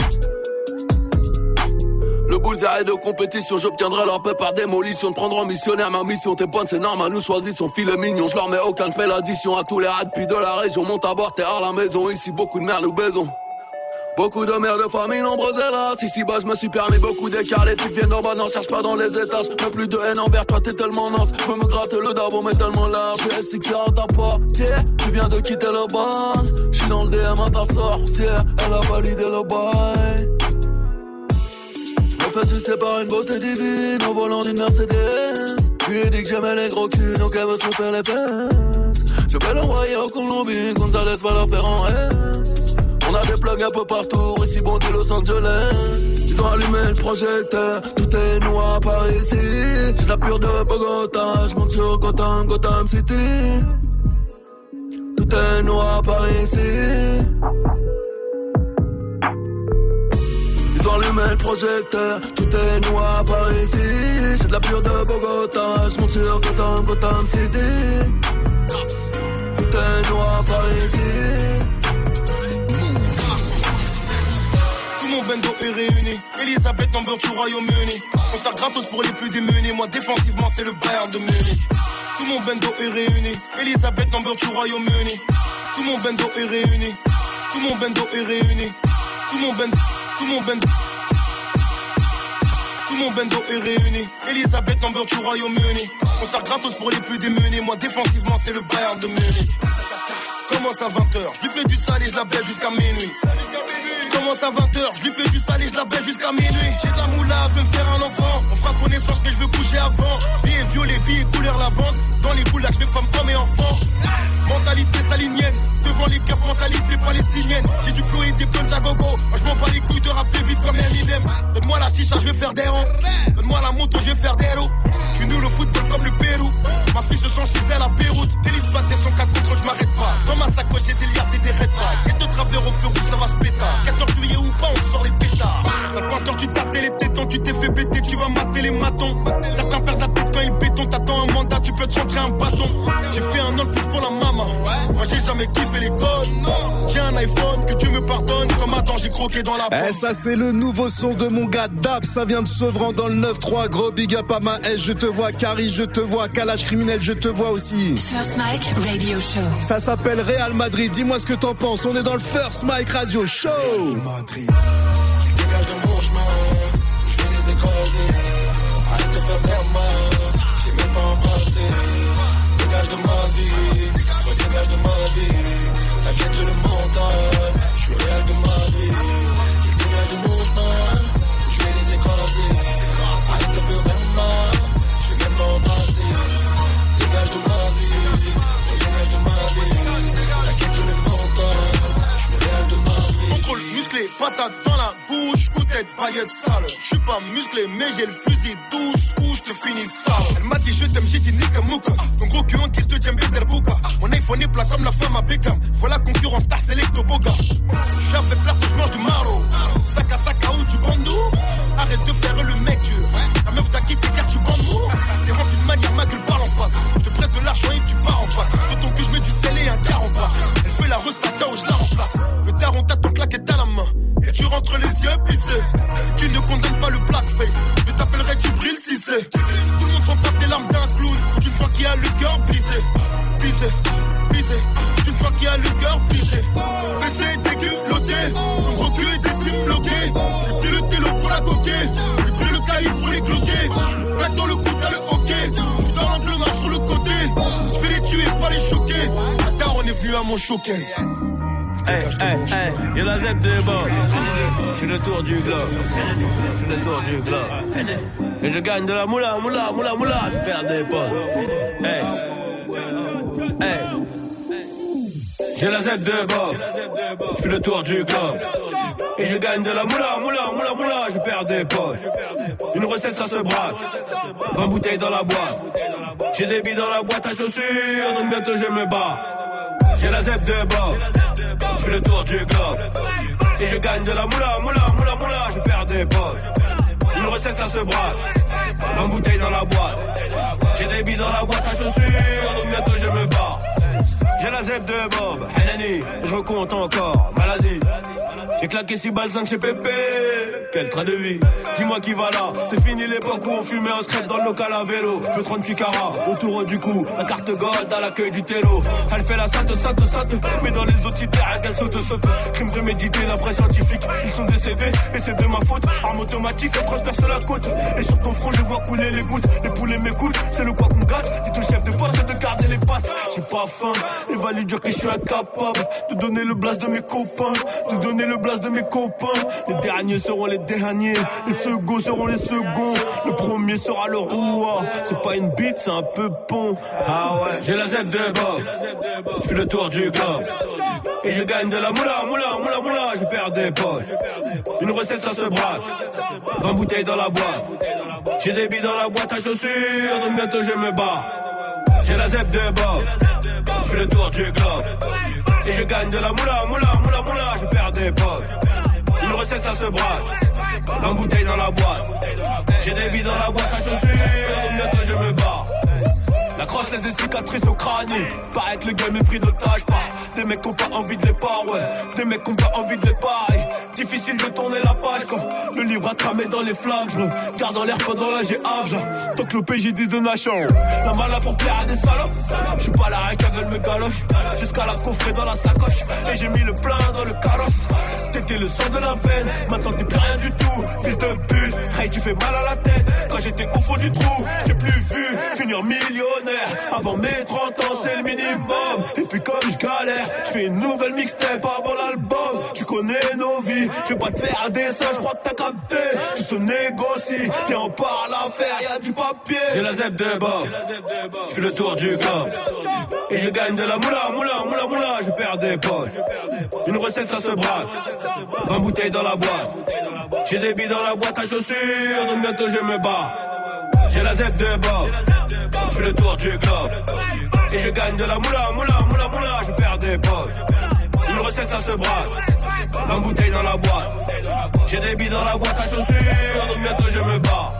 Le bullseye de compétition, j'obtiendrai leur paix par démolition. Te prendre en missionnaire, ma mission, t'es bonne, c'est normal, nous choisissons filet mignon. Je leur mets aucun, je fais l'addition à tous les rats depuis de la région. Monte à bord, t'es à la maison, ici beaucoup de merde ou baison. Beaucoup de mères de famille, nombreuses hélas. Ici bas, je me suis permis beaucoup d'écarts. Les putes viennent en bas, n'en cherche pas dans les étages. Mais plus de haine envers toi, t'es tellement naze. Peux me gratter le davo, mais tellement large. Je suis SX à ta portière, tu viens de quitter le bar. J'suis dans le DM à ta sorcière, elle a validé le bail. Je me fais sucer par une beauté divine en volant d'une Mercedes. Lui ai dit que j'aimais les gros culs, donc elle veut se faire les fesses. Je vais l'envoyer au Colombie, Gonzalez va la faire en S. On a des plugs un peu partout, ici bon dit Los Angeles. Ils ont allumé le projecteur, tout est noir par ici. J'ai la pure de Bogota, j'monte sur Gotham City. Tout est noir par ici. Ils ont allumé le projecteur, tout est noir par ici. J'ai de la pure de Bogota, j'monte sur Gotham City. Tout est noir par ici. Mon bando est réuni, Elisabeth number 2 Royaume-Uni. On sert gratos pour les plus démunis, moi défensivement c'est le Bayern de Munich. Tout mon bando est réuni, Elisabeth number 2 Royaume-Uni. Tout mon bando est réuni, tout mon bando est réuni. Tout mon bando est réuni, Elisabeth number 2 Royaume-Uni. On sert gratos pour les plus démunis, moi défensivement c'est le Bayern de Munich. Commence à 20h, je lui fais du sale et je la baisse jusqu'à minuit. Commence à 20h, je lui fais du sale et je la baisse jusqu'à minuit. J'ai de la moula, veut me faire un enfant. On fera connaissance mais je veux coucher avant. Billets violets, billets couleur lavande. Dans les goulags, mes femmes, hommes et enfants. Mentalité stalinienne, devant les keufs, mentalité palestinienne. J'ai du flow et des punch à gogo. Moi je m'en bats les couilles de rapper vite comme Eminem. Donne-moi la chicha, je vais faire des ronds. Donne-moi la moto, je vais faire des héros. J'suis nul au football comme le Pérou. Ma fille se change chez elle à Beyrouth. Délice passé son 4 contrôle, je m'arrête pas. Dans ma sacoche, j'ai des liasses et des red pas. Quelques travers au feu rouge, ça va se péter. 14 juillet ou pas, on sort les pétards. Sale pointeur, tu tâtais les tétons, tu t'es fait péter, tu vas mater les matons. Certains perdent la tête quand ils béton. T'attends un mandat, tu peux te rentrer un bâton. J'ai fait un an de plus pour la maman. Moi j'ai jamais kiffé les codes. J'ai un iPhone, que Dieu me pardonne. Comme Adam, j'ai croqué dans la pomme. Eh, ça c'est le nouveau son de mon gars Dab. Ça vient de Sevran dans le 9-3. Gros big up à ma S, je te vois. Caris, je te vois. Calage criminel, je te vois aussi. First Mike Radio Show. Ça s'appelle Real Madrid. Dis-moi ce que t'en penses. On est dans le First Mike Radio Show. Madrid, dégage de mon chemin. Je vais les écraser. Arrête de faire serment. J'ai même pas embrassé. Dégage de ma vie. Dégage de ma vie. T'inquiète, je le montagne. Je suis réel de ma vie. Dégage de mon chemin. Je vais les écraser. Arrête de faire serment. Je vais même pas embrasser. Dégage de ma vie. paillettes sales. J'suis pas musclé, mais j'ai le fusil 12 coups, j'te finis sale. Elle m'a dit je t'aime, j'ai dit nika mouka. Ton gros cul en kiss de Djembe Derbuka. Mon iPhone est plat comme la femme à Beckham. Voilà concurrence Star Selecto Boga. J'suis avec plateau, j'mange du maro. Sac à ou du bandou. Arrête de faire le mec dur. La meuf t'a quitté car tu bandou. T'es rempli de manière, ma gueule parle en face. J'te prête de l'argent et tu pars en fac. De ton cul j'mets du sel et un quart en bas. Elle fait la restata où je la remplace. Le daron t'a ton claquette à la main. Et tu rentres les yeux plissés. Tu ne condamnes pas le blackface. Je t'appellerai Djibril Cissé. Tout le monde s'en tape des larmes d'un clown. Ou d'une fois qui a le cœur brisé. Brisé, brisé. D'une fois qui a le cœur brisé. Fessé déculotté. Ton gros cul est des cimes bloquées. J'ai pris le télo pour la coquer. J'ai pris le calibre pour les cloquer. Plaque dans le coup, t'as le hockey. Tu dans l'angle marche sur le côté. Je vais les tuer, pas les choquer. Attends, on est venu à mon showcase. Hey, j'ai la Z de boss. Je suis le tour du globe. Je suis le tour du globe. Et je gagne de la moula. Je perds des potes. Hey. J'ai la Z de boss. Je suis le tour du globe. Et je gagne de la moula. Je perds des potes. Une recette, ça se braque. 20 bouteilles dans la boîte. J'ai des billes dans la boîte à chaussures. Donc bientôt je me bats. J'ai la Z de boss. Je fais le tour du globe. Et je gagne de la moula. Je perds des potes. Une recette ça se braque. 20 bouteilles dans la boîte. J'ai des billes dans la boîte à chaussures. Donc bientôt je me bats. J'ai la zeb de Bob, Hanani, je recompte encore, maladie. J'ai claqué 6 balles 5 chez Pépé. Quel train de vie, dis-moi qui va là. C'est fini l'époque où on fumait un scrap dans le local à vélo. Je 38 carats, autour du cou, la carte gold à l'accueil du télo. Elle fait la sainte, mais dans les autres cités, elle saute. Crime prémédité d'après scientifique, ils sont décédés et c'est de ma faute. Arme automatique, elle transperce la côte. Et sur ton front, je vois couler les gouttes. Les poulets m'écoutent, c'est le quoi qu'on gâte. Dis au chef de poste de garder les pattes. J'ai pas faim, il va lui dire que je suis incapable de donner le blast de mes copains. Les derniers seront les derniers, les seconds seront les seconds. Le premier sera le roi. C'est pas une bite, c'est un peu pont. Ah ouais. J'ai la Z de Bob, je fais le tour du globe. Et je gagne de la moula. Je perds des potes. Une recette ça se braque. 20 bouteilles dans la boîte. J'ai des billes dans la boîte à chaussures. Donc bientôt je me bats. J'ai la Z de Bob, je fais le tour du globe. Et je gagne de la moula. Je perds des potes. Une recette ça se braque. 20 bouteilles dans la boîte. J'ai des billes dans la boîte à chaussures. Donc bientôt je me bats. La crosse laisse des cicatrices au crâne. Paraît que le game est pris d'otage par des mecs qui ont pas envie de les part, ouais. Des mecs qui ont pas envie de les parer. Difficile de tourner la page quand le livre a cramé dans les flammes. Je garde dans l'air pendant la GAV. Tant que le PJ 10 de Nation. La mala pour plaire à des salopes. Je suis pas la reine qu'elle veut me galoche. Jusqu'à la coffrer dans la sacoche. Et j'ai mis le plein dans le carrosse. T'étais le sang de la veine. Maintenant t'es plus rien du tout. Fils de pute, hey, tu fais mal à la tête. Quand j'étais au fond du trou, j'ai plus vu finir millionnaire. Avant mes 30 ans, c'est le minimum. Et puis comme je galère, je fais une nouvelle mixtape avant l'album. Tu connais nos vies, je vais pas te faire des seins, je crois que t'as capté. Tout se négocie, viens on parle à faire, y'a du papier. J'ai la zeb de Bob, je fais le tour du globe. Et je gagne de la moula. Je perds des potes. Une recette ça se braque. 20 bouteilles dans la boîte. J'ai des billes dans la boîte à chaussures. Donc bientôt je me bats. J'ai la zeb de Bob, je fais le tour du globe. Et je gagne de la moula. Je perds des potes. Une recette ça se braque. 20 bouteilles dans la boîte. J'ai des billes dans la boîte à chaussures. Donc bientôt je me bats.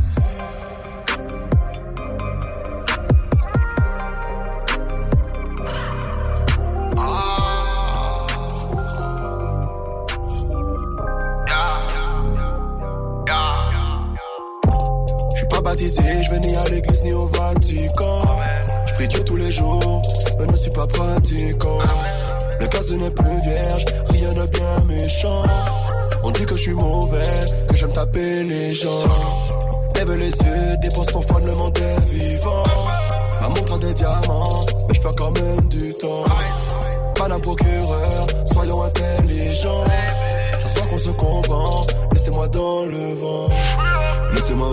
Baptisé, je vais ni à l'église ni au Vatican. Je prie Dieu tous les jours, mais ne suis pas pratiquant. Le cas n'est plus vierge, rien de bien méchant. On dit que je suis mauvais, que j'aime taper les gens. Lève les yeux, dépose ton phone, le monde est vivant. Ma montre a des diamants, mais je perds quand même du temps. Pas d'un procureur, soyons intelligents. Ça se voit qu'on se comprend, laissez-moi dans le vent. Laissez-moi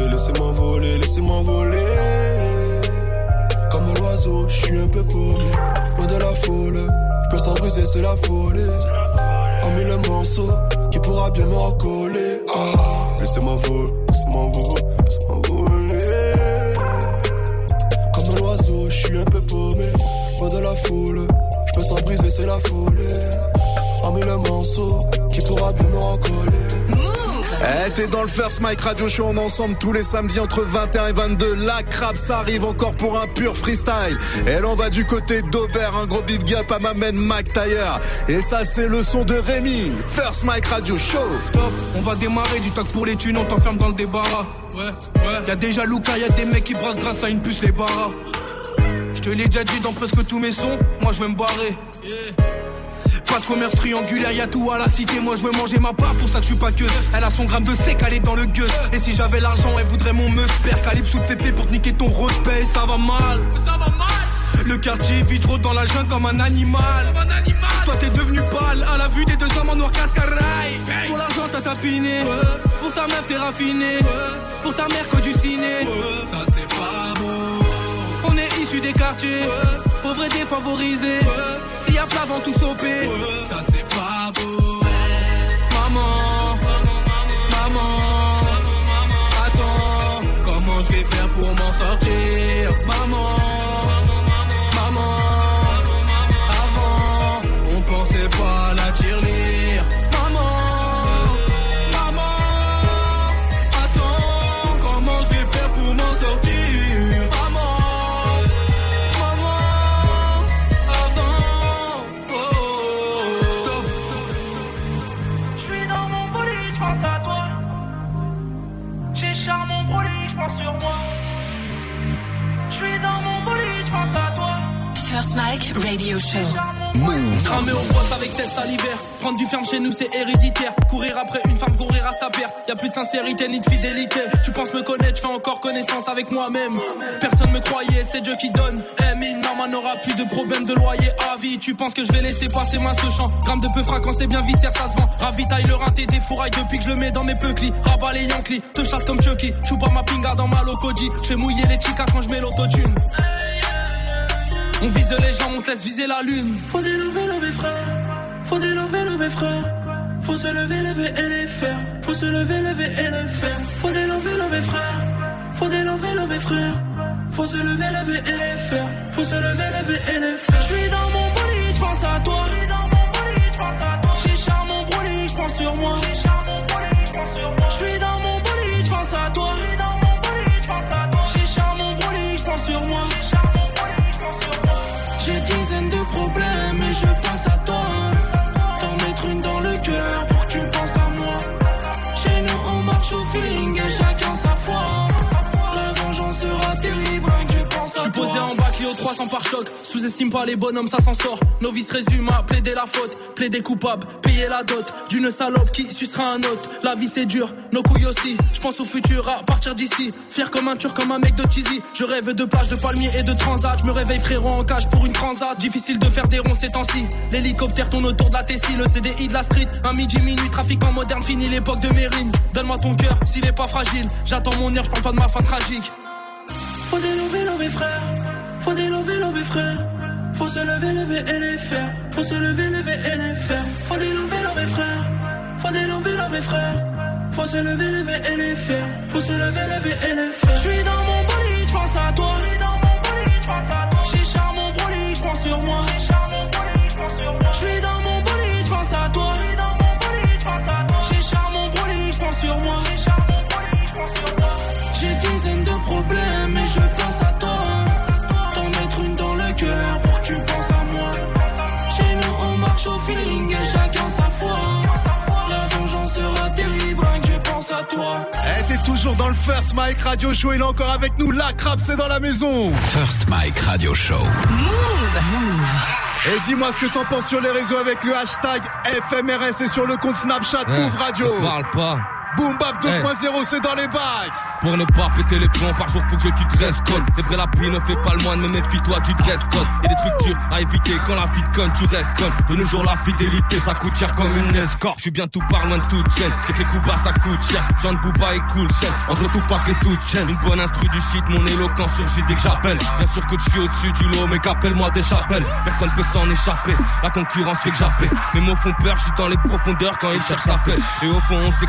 voler. Comme l'oiseau, je suis un peu paumé. Loin de la foule, je peux sans briser, c'est la folie. En mille morceaux, qui pourra bien me recoller. Laissez-moi voler, laissez-moi voler, laissez-moi voler. Comme un oiseau, je suis un peu paumé, loin de la foule. Je me sens brisé, c'est la folie. Parmi le morceau, qui pourra bien me recoller. T'es dans le First Mike Radio Show, on est ensemble tous les samedis entre 21 et 22. La crabe, ça arrive encore pour un pur freestyle. Et là on va du côté d'Aubert, un gros big up à ma main Mac Tailleur. Et ça c'est le son de Rémi. First Mike Radio Show. Stop, on va démarrer, du tac pour les thunes, on t'enferme dans le débarras. Ouais, y'a déjà Luca, y'a des mecs qui brassent grâce à une puce les barras. Je te l'ai déjà dit dans presque tous mes sons, moi je vais me barrer. Pas de commerce triangulaire, y'a tout à la cité. Moi je veux manger ma part, pour ça que je suis pas queuse. Elle a son gramme de sec, elle est dans le gueule. Et si j'avais l'argent, elle voudrait mon meuf. Père calibre sous pépé pour te niquer ton repère. Ça va mal, ça va mal. Le quartier vit trop dans la jungle comme un animal. Toi t'es devenu pâle à la vue des deux hommes en noir cascaraille. Pour l'argent t'as tapiné, pour ta meuf t'es raffiné, pour ta mère que du ciné. Ça c'est pas beau. On est issus des quartiers, pauvres et défavorisés. S'il y a plat avant tout sauper, ça c'est pas beau. Maman, attends, comment je vais faire pour m'en sortir? Maman, avant, on pensait pas à la tirelire. Maman, attends, comment je vais faire pour m'en sortir? First Mike Radio Show. Cramer au poste avec test salivaire. Prendre du ferme chez nous c'est héréditaire. Courir après une femme, courir à sa perte. Y'a plus de sincérité ni de fidélité. Tu penses me connaître, je fais encore connaissance avec moi-même. Personne me croyait, c'est Dieu qui donne. Mine, maman n'aura plus de problème de loyer à vie. Tu penses que je vais laisser passer moi ce champ? Gramme de peu quand c'est bien viscère, ça se vend. Ravitaille le rinté des fourrailles depuis que je le mets dans mes peuklis. Rabat les Yankees, te chasse comme Chucky. Chou pas ma pinga dans ma locoji. Je fais mouiller les chicas quand je mets l'autotune. On vise les gens, on te laisse viser la lune. Faut lever frère. Faut lever frère. Faut se lever et les faire. Faut se lever et les faire. Faut lever frère. Faut lever frère. Faut se lever et les faire. Faut se lever et les faire. J'suis dans mon bolide, j'pense à toi. J'écharpe mon bolide, j'pense sur moi. J'suis dans mon bolide, j'pense à toi. J'écharpe mon bolide, j'pense sur moi. J'ai dizaines de problèmes et je pense à toi. T'en mettre une dans le cœur pour que tu penses à moi. Chez nous on marche au feeling et chacun sa foi. La vengeance sera terrible, rien que je pense à toi. J'suis posé en bas, Clio 300 par choc. Sous-estime pas les bonhommes, ça s'en sort. Novice résume à plaider la faute. Plaider coupable, payer la dot d'une salope qui sucera un autre. La vie c'est dur, nos couilles aussi. J'pense au futur à partir d'ici. Fier comme un turc, comme un mec de cheesy. Je rêve de plages, de palmiers et de transat. Je me réveille frérot en cage pour une transat. Difficile de faire des ronds ces temps-ci. L'hélicoptère tourne autour de la Tessie. Le CDI de la street, un midi minuit. Trafiquant moderne, fini l'époque de Mérine. Donne-moi ton cœur s'il est pas fragile. J'attends mon heure, j'parle pas de ma fin tragique. Faut lever frère. Faut lever frère. Faut se lever et les faire. Faut se lever et les faire. Faut lever frère. Faut lever frère. Faut se lever et les faire. Faut se lever et les faire. J'suis dans mon bolide, j'pense à toi. J'écharpe mon bolide, j'pense sur moi. J'suis dans mon bolide, j'pense à toi. J'écharpe mon bolide, j'pense sur moi. J'ai dizaines de problèmes et je pense à toi. T'en mettre une dans le cœur pour que tu penses à moi. Chez nous on marche au feeling et chacun sa foi. La vengeance sera terrible, rien que je pense à toi. T'es toujours dans le First Mike Radio Show. Il est encore avec nous. La crabe, c'est dans la maison. First Mike Radio Show. Et dis-moi ce que t'en penses sur les réseaux avec le hashtag FMRS et sur le compte Snapchat Move Radio. Ne parle pas. Boom Bap 2.0, c'est dans les bagues. Pour ne pas péter les plombs, par jour faut que tu dress code. C'est vrai la pluie ne fait pas le moine, mais méfie-toi du dress code. Y'a des trucs durs à éviter quand la vie te conne, tu restes conne. De nos jours la fidélité ça coûte cher comme une escorte. J'suis bien tout par loin de toute chaîne. J'ai fait coup bas ça coûte cher. Jean de Booba et cool chaîne. Entre tout pas que toute chaîne. Une bonne instru du shit, mon éloquence surgit dès que j'appelle. Bien sûr que je suis au-dessus du lot, mais qu'appelle-moi des chapelles. Personne peut s'en échapper. La concurrence fait que j'appelle. Mes mots font peur, j'suis dans les profondeurs quand ils cherchent la paix. Et au fond on s'est clapé.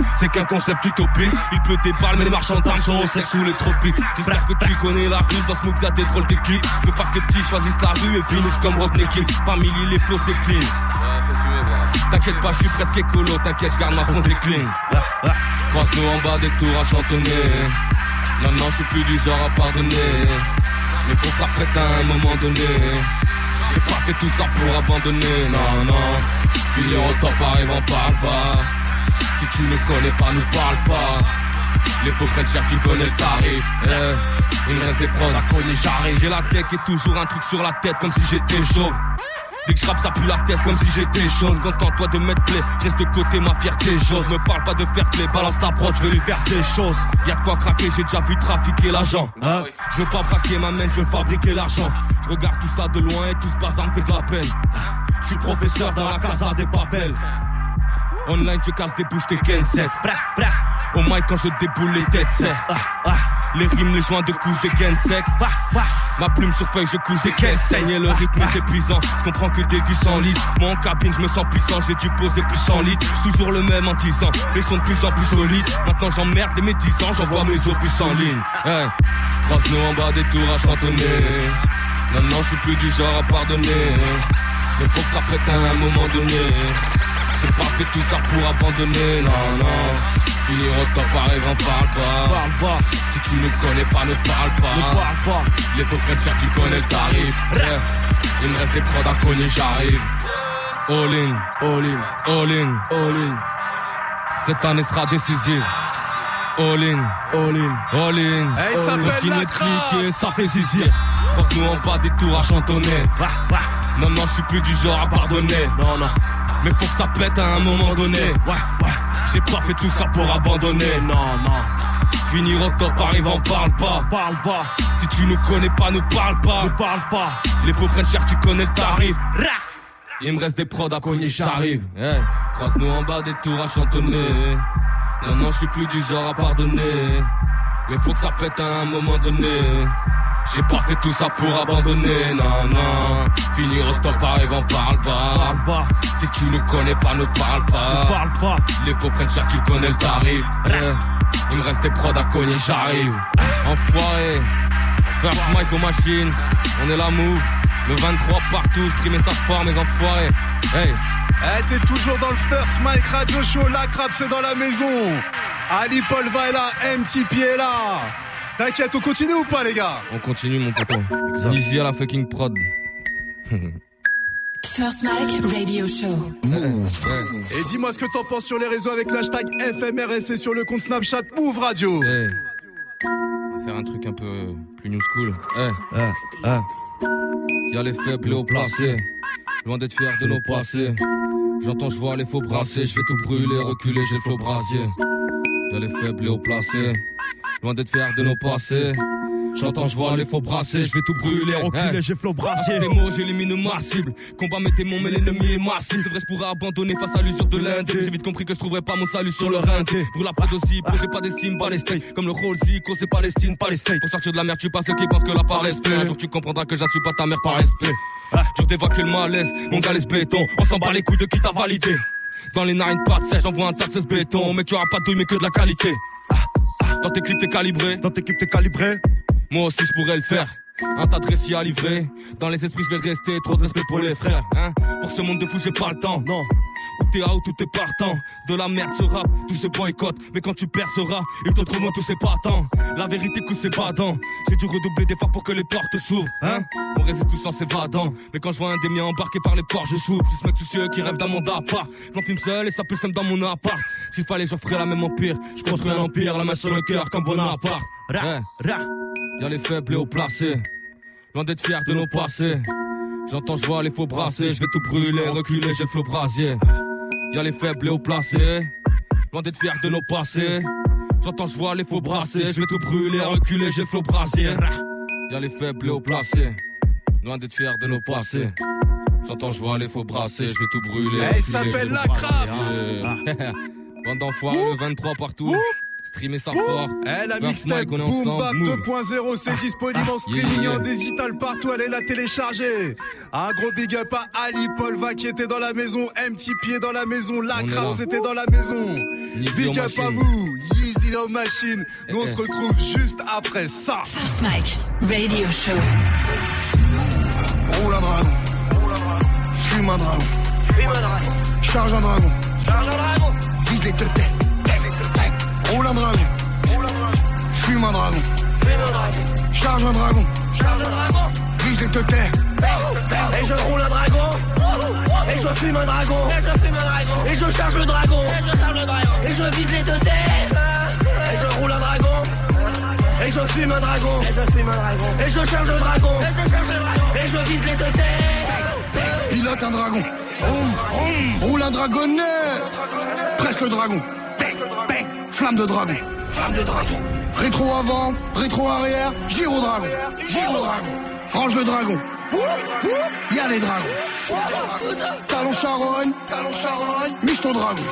c'est qu'un concept utopique. Il pleut des balles mais les marchands d'armes sont au sexe sous les tropiques. J'espère que tu connais la ruse, dans ce move y'a des drôles d'équipes. Je veux pas que les petits choisissent la rue et finissent comme Rodney King. Parmi les flows déclinent. T'inquiète pas, je suis presque écolo, t'inquiète, je garde ma France décline. Croise-nous en bas des tours à chantonner. Non, je suis plus du genre à pardonner. Mais faut que ça prête à un moment donné. J'ai pas fait tout ça pour abandonner. Non, finir au top, arrive, on parle pas. Si tu ne connais pas, nous parle pas. Les faux prennent cher, tu connais le tarif. Il me reste des prods à cogner, j'arrive. J'ai la tech et toujours un truc sur la tête comme si j'étais chauve. Dès que je rappe ça pue la tête comme si j'étais jaune. Contente-toi de mettre play, reste de côté ma fierté. J'ose, me parle pas de fair play, balance ta prod, je veux lui faire des choses. Y'a de quoi craquer, j'ai déjà vu trafiquer l'argent. Je veux pas braquer ma main, je veux fabriquer l'argent. Je regarde tout ça de loin et tout ce bazar me fait de la peine. Je suis professeur dans la casa des papels. Online je casse des bouches, t'es Ken 7. Au mic quand je déboule les têtes secs. Les rimes, les joints de couches, des gains secs. Ma plume sur feuille, je couche des caisses saignes et le rythme est épuisant. Je comprends que des gus s'enlisent. Moi en cabine, je me sens puissant, j'ai dû poser plus 100 litres. Toujours le même en 10 ans, les sons de plus en plus solides. Maintenant j'emmerde les médisants, j'envoie mes opus en ligne. Croise-nous en bas des tours à chantonner. Non, je suis plus du genre à pardonner. Mais faut que ça prête à un moment donné. J'ai pas fait tout ça pour abandonner, non. Finir au top, arrive, on parle pas. Si tu ne connais pas, ne parle pas. Les faux prennent cher, tu connais le tarif. Il me reste des prods à cogner, j'arrive. All in. Cette année sera décisive. All in. Hey, ça s'appelle la clique, ça fait zizir. Croise-nous en bas des tours à chantonner. Non, je suis plus du genre à pardonner. Non. Mais faut que ça pète à un moment donné. J'ai pas fait tout ça pour abandonner. Non. Finir au top, arrive, on parle pas. Si tu ne connais pas, ne parle pas. Les faux prennent cher, tu connais le tarif. Il me reste des prods à cogner, j'arrive. Croise-nous en bas des tours à chantonner. Non, je suis plus du genre à pardonner. Mais faut que ça pète à un moment donné. J'ai pas fait tout ça pour abandonner, non. Finir au top, arrive, on parle pas. Si tu ne connais pas, ne parle pas. Les faux prennent cher, tu connais le tarif. Il me reste des prods à cogner, j'arrive. Enfoiré, first mic aux machines. On est la move, le 23 partout. Streamer ça fort, mes enfoirés. T'es toujours dans le First Mic Radio Show. La crabe, c'est dans la maison. Ali Paul va est là, MTP est là. T'inquiète, on continue ou pas, les gars? On continue, mon poteau. Easy à la fucking prod. First Mic Radio Show. Et dis-moi ce que t'en penses sur les réseaux avec l'hashtag FMRS et sur le compte Snapchat Move Radio. On va faire un truc un peu plus new school. Y'a les faibles et hauts placés, loin d'être fiers de nos passés. J'entends, je vois les faux brassés, je vais tout brûler, reculer, j'ai le flow brasier. Y'a les faibles et hauts placés, loin d'être fiers de nos passés. J'entends, je vois les faux brassés, je vais tout brûler, reculer, j'ai flow brassier. Des mots, j'élimine ma cible. Combat mes démons, mais l'ennemi est massif. C'est vrai, je pourrais abandonner face à l'usure de l'Inde. J'ai vite compris que je trouverais pas mon salut sur le rinté. Pour la prod aussi, j'ai pas d'estime, pas les steaks. Comme le Rolls Zico, c'est Palestine, pas les steaks. Pour sortir de la merde, tu pas ceux qui pensent que la part respect. Un jour, tu comprendras que j'assume pas ta mère par respect. Dur d'évacuer le malaise, mon gars laisse béton. On s'en bat les couilles de qui t'a validé. Dans les narines, pas de sèche, j'envoie un tas de 16 béton. Mais tu auras pas de douille, mais que de la qualité. Dans tes clips, t'es calibré. Moi aussi je pourrais le faire. Un tas de récits à livrer. Dans les esprits je vais rester. Trop de respect pour les frères, Pour ce monde de fou j'ai pas le temps. Non. Où t'es out, où t'es partant. De la merde ce rap, tout se boycott. Mais quand tu perceras, il te remonte tous ces patents. La vérité que c'est pas dans. J'ai dû redoubler d'efforts pour que les portes s'ouvrent, On résiste tous en s'évadant. Mais quand je vois un des miens embarqué par les ports, je souffre. Je suis ce mec soucieux qui rêve d'un monde à part. J'en filme seul et ça pue seul dans mon appart. S'il fallait j'en ferais la même empire. Je construis un empire, la main sur le cœur comme Bonaparte. Y'a les faibles et hauts placés, loin d'être fiers de nos passés. J'entends, je vois les faux brassés, je vais tout brûler, reculer, j'ai le flow brasier. Y'a les faibles et hauts placés, loin d'être fiers de nos passés. J'entends, je vois les faux brassés, je vais tout brûler, reculer, j'ai le flow brasier. Y'a les faibles et hauts placés, loin d'être fiers de nos passés. J'entends, je vois les faux brassés, je vais tout brûler. Il s'appelle la crabe. Bande d'enfoirés, le 23 partout. Streamer ça fort. La mixtape Boom Bap 2.0, c'est disponible en streaming en digital partout. Allez la télécharger. Un gros big up à Ali Polva qui était dans la maison, MTP est dans la maison, Lacraps était dans la maison. Big up à vous, Yeezy on Machine. Nous on se retrouve juste après ça. First Mike Radio Show. Roule un dragon. Fume un dragon. Charge un dragon. Vise les teutés. Roule un dragon. Fume un dragon. Charge un dragon. Vise les teutés. Et je roule un dragon. Et je fume un dragon. Et je charge le dragon. Et je vise les teutés. Et je roule un dragon. Et je fume un dragon. Et je charge le dragon. Et je vise les teutés. Pilote un dragon. Roule un dragonnet. Presse le dragon. Flamme de dragon. Rétro avant, rétro arrière, giro dragon. Range le dragon. Y'a les dragons. Talon charogne, miche ton dragon.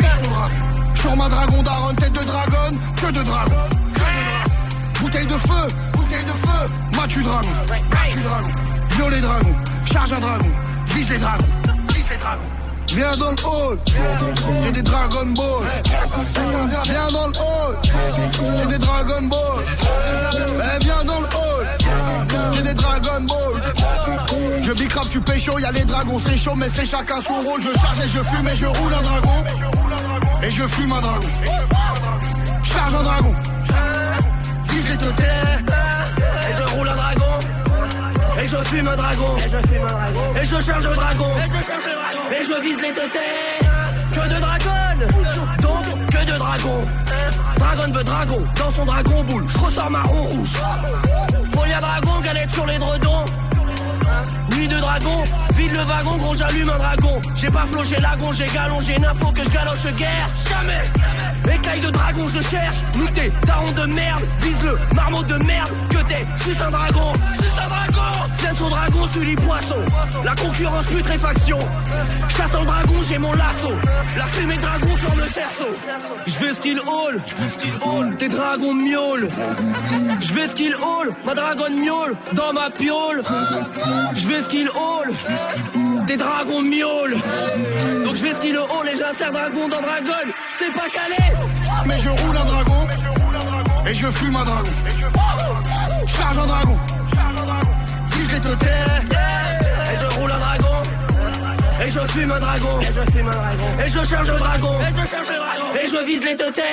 Sur ma dragon daronne, tête de dragon, queue de dragon. Bouteille de feu, matu dragon. Violet dragon, charge un dragon, vise les dragons. Viens dans le hall, j'ai des Dragon Ball. Viens dans le hall, j'ai des Dragon Ball. Viens dans le hall, j'ai des Dragon Ball. Je bicrape, tu pécho, y'a les dragons, c'est chaud, mais c'est chacun son rôle. Je charge et je fume et je roule un dragon. Et je fume un dragon. Charge un dragon. Vise les teutés. Et je roule un dragon. Et je fume un dragon. Et je charge le dragon. Et je vise les teutés. Que de dragon. Donc que de dragon. Dragon veut dragon. Dans son dragon boule. Je ressors marron rouge. Folie à dragon, galette sur les dredons. Nuit de dragon, vide le wagon, gros j'allume un dragon. J'ai pas flot, j'ai lagon, j'ai galon, j'ai une info que je galoche guerre. Jamais. Écaille de dragon, je cherche. Muté, daron de merde, vise le marmot de merde. Que t'es, suce un dragon. Tiens son dragon, suis les poissons. La concurrence, putréfaction. Chasse un dragon, j'ai mon lasso. La fumée de dragon sur le cerceau. Je vais skill hall, tes dragons miaulent. Je vais skill hall, ma dragonne miaule dans ma piole. Je vais skill hall, des dragons miaulent. Donc je vais skill hall et j'insère dragon dans dragon. C'est pas calé. Mais je roule un dragon. Et je fume un dragon. Charge un dragon. Vise les teutés. Et je roule un dragon. Et je fume un dragon. Et je charge le dragon. Et je vise les teutés.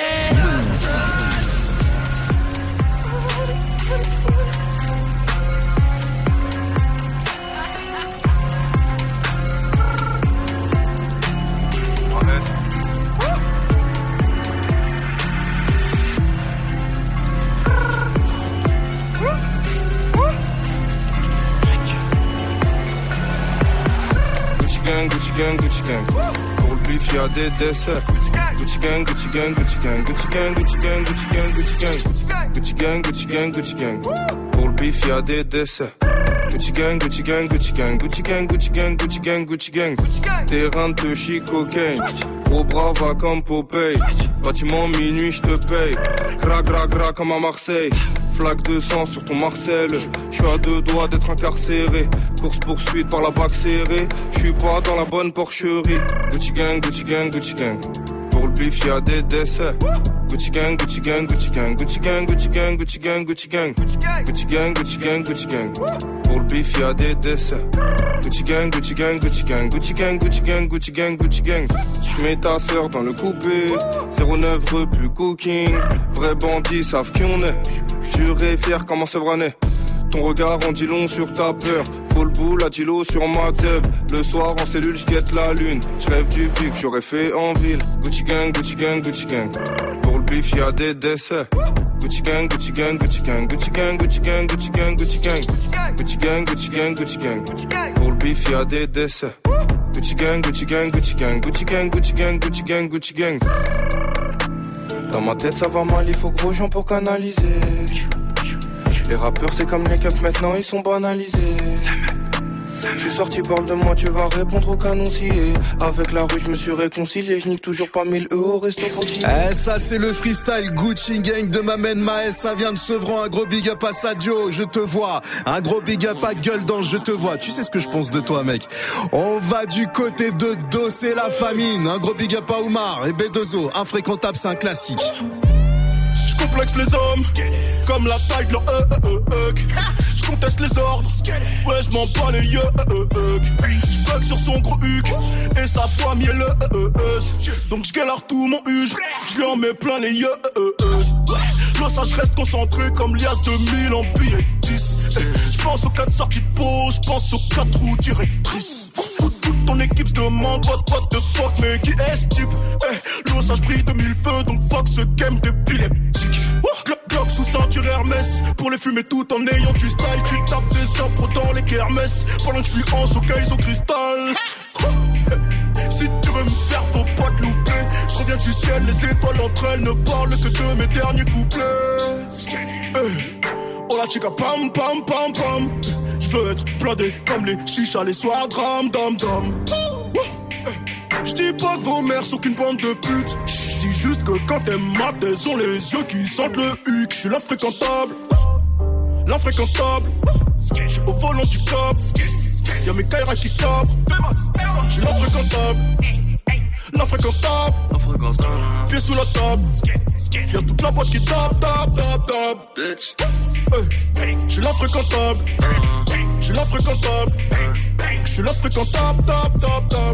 Gucci gang. Pour le bif y'a des desserts. Gucci gang. Pour le bif y'a des desserts. Gucci gang. Terrain de chic cocaine. Gros bras va comme Popeye. Bâtiment minuit j'te paye. Gra comme à Marseille. Flaque de sang sur ton Marcel. J'suis à 2 doigts d'être incarcéré. Course poursuite par la bague serrée. J'suis pas dans la bonne porcherie. Gucci gang. Pour le bif y'a des desserts. Gucci gang. Pour le bif y'a des desserts. Gucci gang. J'mets ta sœur dans le coupé. 09 repu cooking. Vrais bandits savent qui on est. Dur et fier comme un sevranet. Ton regard en dit long sur ta peur. Faut le boule à Dilo sur ma tub. Le soir en cellule j'guette la lune. J'rêve du bif j'aurais fait en ville. Gucci gang. Pour le bif y'a des desserts. Gucci gang. Pour le bif y'a des desserts. Gucci gang. Dans ma tête ça va mal, il faut gros gens pour canaliser. Les rappeurs c'est comme les keufs maintenant ils sont banalisés. Je suis sorti, parle de moi, tu vas répondre au canoncier. Avec la rue, je me suis réconcilié. Je nique toujours pas 1000 € au resto pour chiller. Eh, ça c'est le freestyle Gucci Gang de ma main Maes. Ça vient de Sevran. Un gros big up à Sadio, je te vois. Un gros big up à Gueule dans Je te vois. Tu sais ce que je pense de toi, mec. On va du côté de Dossé la famine. Un gros big up à Oumar et B2O. Infréquentable, c'est un classique. Complexe les hommes, comme la taille de leur je conteste les ordres, ouais je m'en bats les yeux. Je bug sur son gros huc et sa voix mielleuse. Donc je galère tout mon huge, je lui en mets plein les yeux. Là ça je reste concentré comme Lias 2000 en billet 10. Je pense aux 4 sorties de peau, je pense aux 4 roues directrices. Toute ton équipe se demande what the fuck, mais qui est ce type? L'eau ça je brille de 1000 feux, donc fuck ce game d'épileptique. Glock sous ceinture Hermès, pour les fumer tout en ayant du style. Tu tapes des impros dans les kermesses, pendant que je suis en showcase au cristal. Si tu veux me faire, faut pas te louper. Je reviens du ciel, les étoiles entre elles ne parlent que de mes derniers couplets. Oh la chica pam pam pam pam. Je veux être blindé comme les chichas les soirs dram dam dam. J'dis pas que vos mères sont qu'une bande de putes. J'dis juste que quand elles matent, elles ont les yeux qui sentent le huc. J'suis l'infréquentable, l'infréquentable. J'suis au volant du cop. Y'a mes Kaira qui capent. J'suis l'infréquentable, l'infréquentable. Pieds sous la table. Y'a toute la boîte qui tape, tape, tape, tape. J'suis l'infréquentable, j'suis l'infréquentable. J'suis l'infréquentable, tape, tape, tape.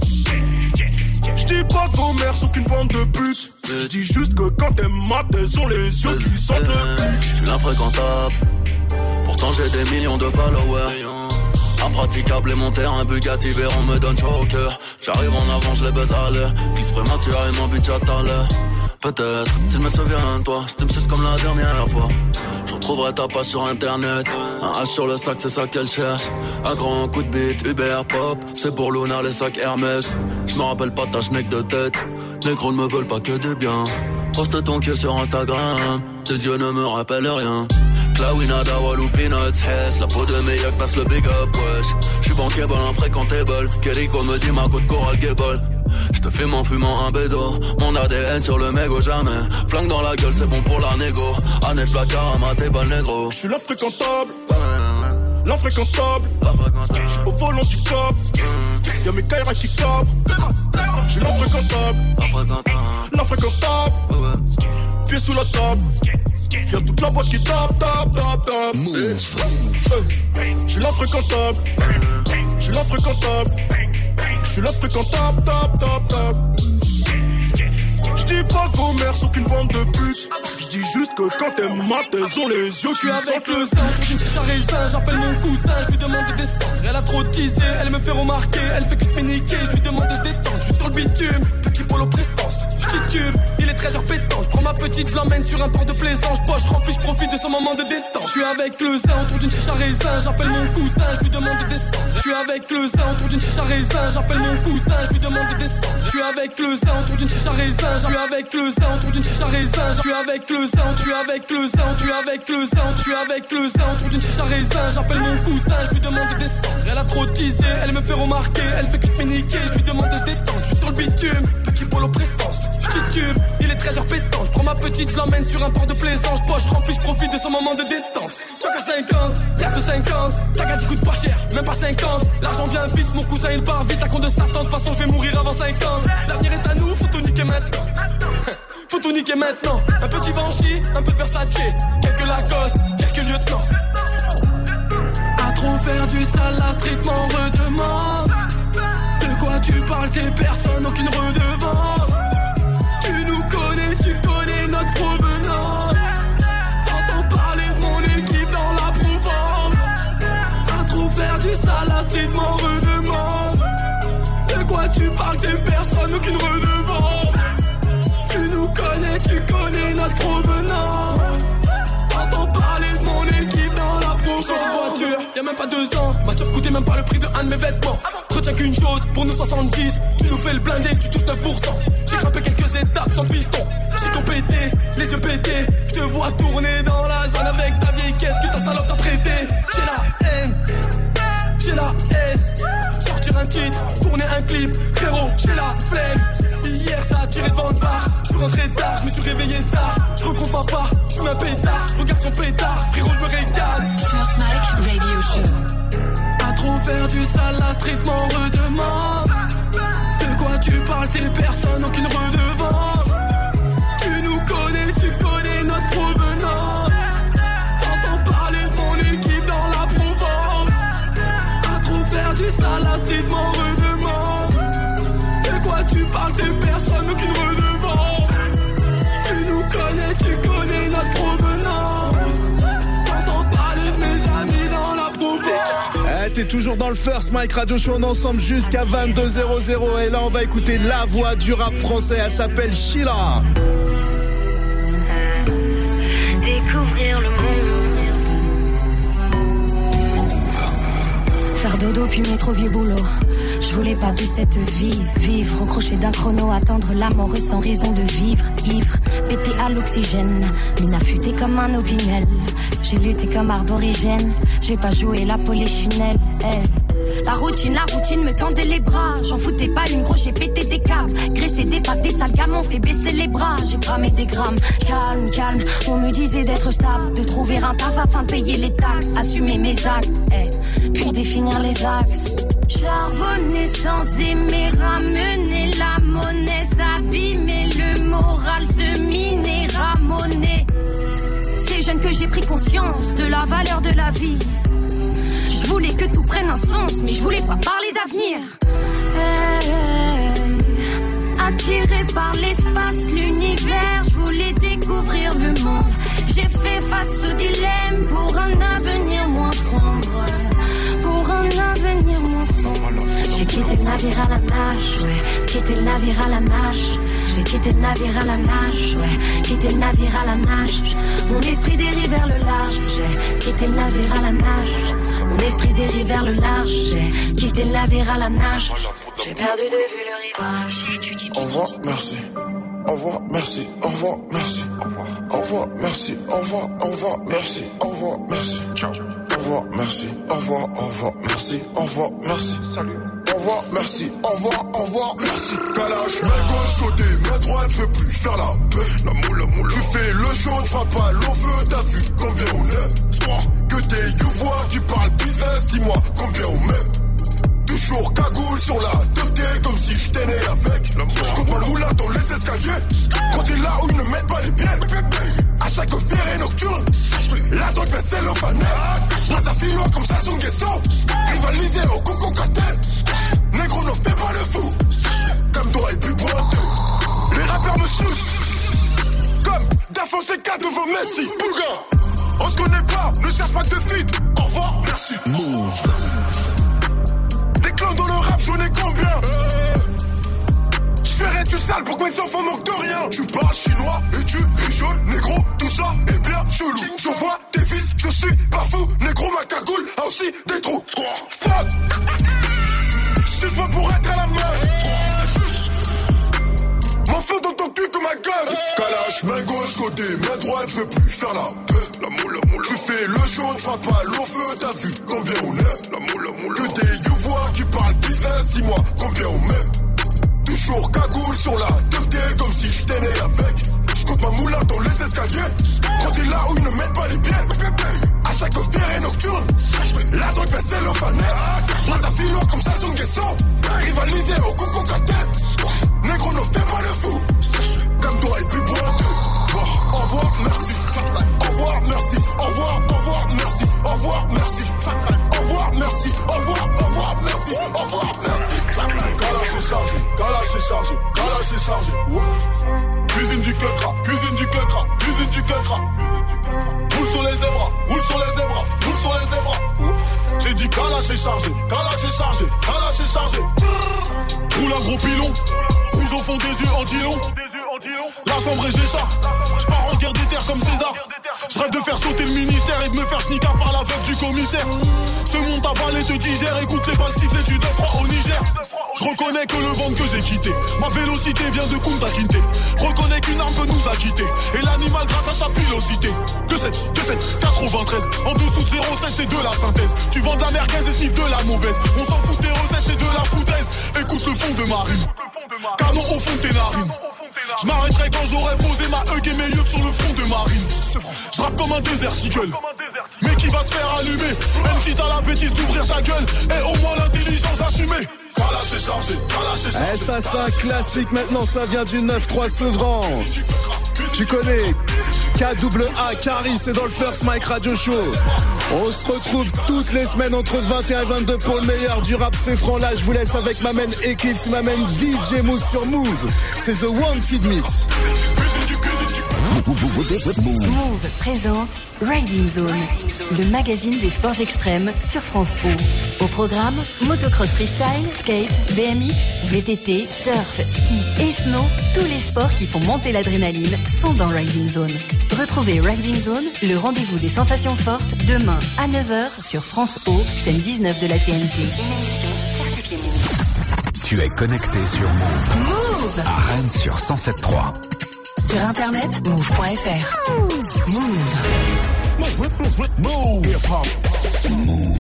J'dis pas que vos mères sont qu'une bande de putes. J'dis juste que quand elles matent, elles ont les yeux qui sentent le pic. J'suis l'infréquentable, pourtant j'ai des millions de followers. Impraticable et mon terrain Bugatti Veyron me donne chaud au cœur. J'arrive en avant, je les baise à l'heure. Glisse prématurément, bitch à tout à l'heure. Peut-être, s'il me souvient de toi, c'était me comme la dernière fois. Je retrouverai ta page sur internet. Un H sur le sac, c'est ça qu'elle cherche. Un grand coup de bite, Uber Pop. C'est pour Luna, les sacs Hermès. Je me rappelle pas ta schneck de tête. Les gros ne me veulent pas que du bien. Poste ton queue sur Instagram. Tes yeux ne me rappellent rien. Clawina, Dawal ou Peanuts, Hess. La peau de mes yeux passe le big up, wesh. J'suis bankable, infréquentable. Keriko me dit ma côte Coral Gable. J'te fume en fumant un bédo. Mon ADN sur le mégot jamais. Flingue dans la gueule, c'est bon pour la négo. Annette placard à ma table négro. J'suis l'infréquentable, l'infréquentable. J'suis au volant du cop. Y'a mes Kaira qui capent. J'suis l'infréquentable, l'infréquentable. Pieds sous la table. Y'a toute la boîte qui tape, tape, tape, tape. J'suis l'infréquentable, j'suis l'infréquentable. J'suis l'infréquentable, tape, tape, tape. J'dis pas que vos mères sont qu'une bande de putes. J'dis juste que quand elles matent, elles ont les yeux qui sentent avec le sein. Une chicha raisin, j'appelle mon cousin, je lui demande de descendre. Elle a trop teasé, elle me fait remarquer. Elle fait que de m'éniquer, je lui demande de se détendre. Je suis sur le bitume, petit polo prestance. J'titube, il est 13h pétant. J'prends ma petite, je l'emmène sur un port de plaisance. Poche remplie, j'profite de ce moment de détente. Je suis avec le zin autour d'une chicha raisin. J'appelle mon cousin, je lui demande de descendre. Je suis avec le zin autour d'une chicha raisin. J'appelle mon cousin, je lui demande de descendre. Je suis avec le zin autour d'une chicha raisin. Je suis avec le zin autour d'une chicha raisin. Je suis avec le zin, je suis avec le zin, je suis avec le zin, je suis avec le zin autour d'une chicha raisin. J'appelle mon cousin, je lui demande de descendre. Elle a trop teasé, elle me fait remarquer. Elle fait que de m'éniquer, je lui demande de se détendre. Je suis sur le bitume, petit polo prestance. J'titube, il est 13h pétant. J'prends ma petite, je l'emmène sur un port de plaisance. Poche remplie, j'profite de ce moment de détente. Choc à 50, casse de 50. Tac à 10 coups de pas cher, même pas 50. L'argent vient vite, mon cousin il part vite. À compte de Satan, de toute façon je vais mourir avant 50. L'avenir est à nous, faut tout niquer maintenant. Faut tout niquer maintenant. Un petit Banshee, un peu de Versace, quelques Lacoste, quelques lieutenants. À trop faire du sale, la street m'en redemande. De quoi tu parles, t'es personne, aucune redevance. Tu nous connais, tu connais notre provenance. T'entends parler de mon équipe dans la Provence. À trop faire du sale, la street m'en redemande. De quoi tu parles, t'es personne, aucune redevance. Tu nous connais, tu connais notre provenance. T'entends parler de mon équipe dans la Provence. Change de voiture, y'a même pas 2 ans. Ma job coûtait même pas le prix de un de mes vêtements. Retiens qu'une chose, pour nous 70. Tu nous fais le blindé, tu touches 9%. J'ai grimpé quelques étapes sans piston. J'ai tout pété, les yeux pétés. Je te vois tourner dans la zone avec ta vieille caisse que ta salope t'a prêté. J'ai la haine, j'ai la titre, tourner un clip, frérot, j'ai la flemme. Hier ça a tiré devant le bar. Je suis rentré tard, je me suis réveillé tard. Je recompte ma part, je fume un pétard. Je regarde son pétard, frérot je me régale. First Mike Radio Show. Pas trop faire du sale, la street m'en redemande. De quoi tu parles, t'es personne, aucune redevance. Tu nous connais, tu connais notre provenance. T'entends parler de mon équipe dans la Provence. Pas trop faire du sale, la street m'en redemande. De quoi tu parles, t'es personne, aucune redevance. Tu nous connais, tu connais notre provenance. T'entends parler de mes amis dans la Provence. T'es toujours dans le First Mike Radio Show, on est ensemble jusqu'à 22h00. Et là on va écouter la voix du rap français, elle s'appelle Sheila. Découvrir le monde. Faire dodo puis mettre au vieux boulot. Je voulais pas de cette vie, vivre au crochet d'un chrono, attendre la mort sans raison de vivre, ivre, pété à l'oxygène, mine affûtée comme un opinel. J'ai lutté comme arborigène, j'ai pas joué la polichinelle, hey. La routine me tendait les bras. J'en foutais pas une grosse, j'ai pété des câbles. Graissé des pattes, des sales gamins, fait baisser les bras. J'ai cramé des grammes, calme. On me disait d'être stable, de trouver un taf afin de payer les taxes. Assumer mes actes, puis définir les axes. Charbonner sans aimer, ramener la monnaie, s'abîmer, le moral se miner, ramonner. C'est jeune que j'ai pris conscience de la valeur de la vie. Je voulais que tout prenne un sens, mais je voulais pas parler d'avenir. Attiré par l'espace, l'univers, je voulais découvrir le monde. J'ai fait face au dilemme pour un avenir moins sombre. Pour un avenir moins sombre. J'ai quitté le navire à la nage, ouais. Quitté le navire à la nage. J'ai quitté le navire à la nage, ouais. Quitté le navire à la nage. Mon esprit dérive vers le large. J'ai quitté le navire à la nage. Mon esprit dérive vers le large. J'ai quitté le navire à la nage. J'ai perdu de vue le rivage. J'ai étudié. Au revoir, merci. Au revoir, merci. Au revoir, merci. Au revoir. Au revoir, merci. Au revoir, merci. Au revoir, merci. Ciao. Au revoir, merci. Au revoir, merci. Au revoir, merci. Salut. Au revoir, merci. Au revoir, merci. Kalash, main gauche côté, main droite, je veux plus faire la paix. La moule. Tu fais le jaune, je frappe pas l'eau feu, t'as vu combien on est? Que t'es you-vois, tu parles business, dis-moi combien on met? Toujours cagoule sur la tête, comme si j'étais né avec. Je coupe ma moula dans les escaliers. Quand t'es là où ils ne mettent pas les pieds. À chaque ferré nocturne, la drogue baisse le fanet. Moi ça file comme ça son guesson. Rivaliser au coco caté. Négro ne fait pas le fou. Comme toi et puis boiteux. Les rappeurs me sucent. Comme d'Afonseca devant Messi. Boulga. On se connaît pas, ne cherche pas de feat. Au revoir, merci. Move. Des clans dans le rap, j'en ai combien? J'ferais du sale pour que mes enfants manquent de rien. Tu parles chinois et tu rigoles, négro, tout ça est bien chelou. Je vois tes fils, je suis pas fou. Négro, ma cagoule a aussi des trous. Fuck. Suce pas pour être à la main. M'en fous dans ton cul comme un gueule. Kalash, main gauche côté, main droite, je veux plus faire la paix. La moule. Tu fais le jaune, je frappe pas l'eau feu, t'as vu combien on est? La moule. Que des you-vois qui parlent business, dis-moi combien on met? Toujours cagoule sur la tête, comme si j'étais né avec. J'coute ma moula dans les escaliers. Quand t'es là où ils ne mettent pas les pieds. À chaque ferré nocturne, la drogue baisse le fanet. Moi ça file comme ça son guesson. Rivaliser au coco caté. Négro ne fait pas le fou. Comme toi et puis boiteux. Au revoir, merci. Au revoir, merci. Au revoir, merci. Au revoir, merci. Au revoir, merci. Au revoir, merci. Au revoir, merci. Kalash c'est chargé. Ouf. Cuisine du quetra. Roule sur les zébras. Ouf. J'ai dit Kalash c'est chargé. Roule un gros pilon. Rouge au fond des yeux en dilon. La chambre et j'écharpe. J'pars en guerre des terres comme César. J'rêve de faire sauter le ministère et de me faire schnicard par la veuve du commissaire. Ce monde t'avale et te digère. Écoute les balles siffler du 9-3 au Niger. Je reconnais que le ventre que j'ai quitté, ma vélocité vient de Kunta Kinte. Reconnais qu'une arme peut nous a quittés, et l'animal grâce à sa pilosité. 93, en dessous de 0,7 c'est de la synthèse. Tu vends de la merguez et sniff de la mauvaise. On s'en fout des recettes, c'est de la foutaise. Écoute le fond de ma rime, canon au fond de tes narines. Je m'arrêterai quand j'aurai posé ma hug et mes yeux sur le front de Marine. Je rappe comme un déserticle, mais qui va se faire allumer. Même si t'as la bêtise d'ouvrir ta gueule, et au moins l'intelligence assumée. Kalash est chargé, Kalash est chargé. Eh, ça c'est un classique, maintenant ça vient du 9-3 Sevran. Tu connais KAA, Caris, c'est dans le First Mike Radio Show. On se retrouve toutes les semaines entre 21 et 22 pour le meilleur du rap, c'est franc. Là je vous laisse avec ma main Eclipse, ma main DJ Mousse sur Move. C'est The Wanted Mix. Move présente Riding Zone, le magazine des sports extrêmes sur France O. Au programme, motocross freestyle, skate, BMX, VTT, surf, ski et snow, tous les sports qui font monter l'adrénaline sont dans Riding Zone. Retrouvez Riding Zone, le rendez-vous des sensations fortes, demain à 9h sur France O, chaîne 19 de la TNT. Une émission certifiée Move. Tu es connecté sur Move. Move à Rennes sur 107.3. Sur internet, move.fr. Move. Move.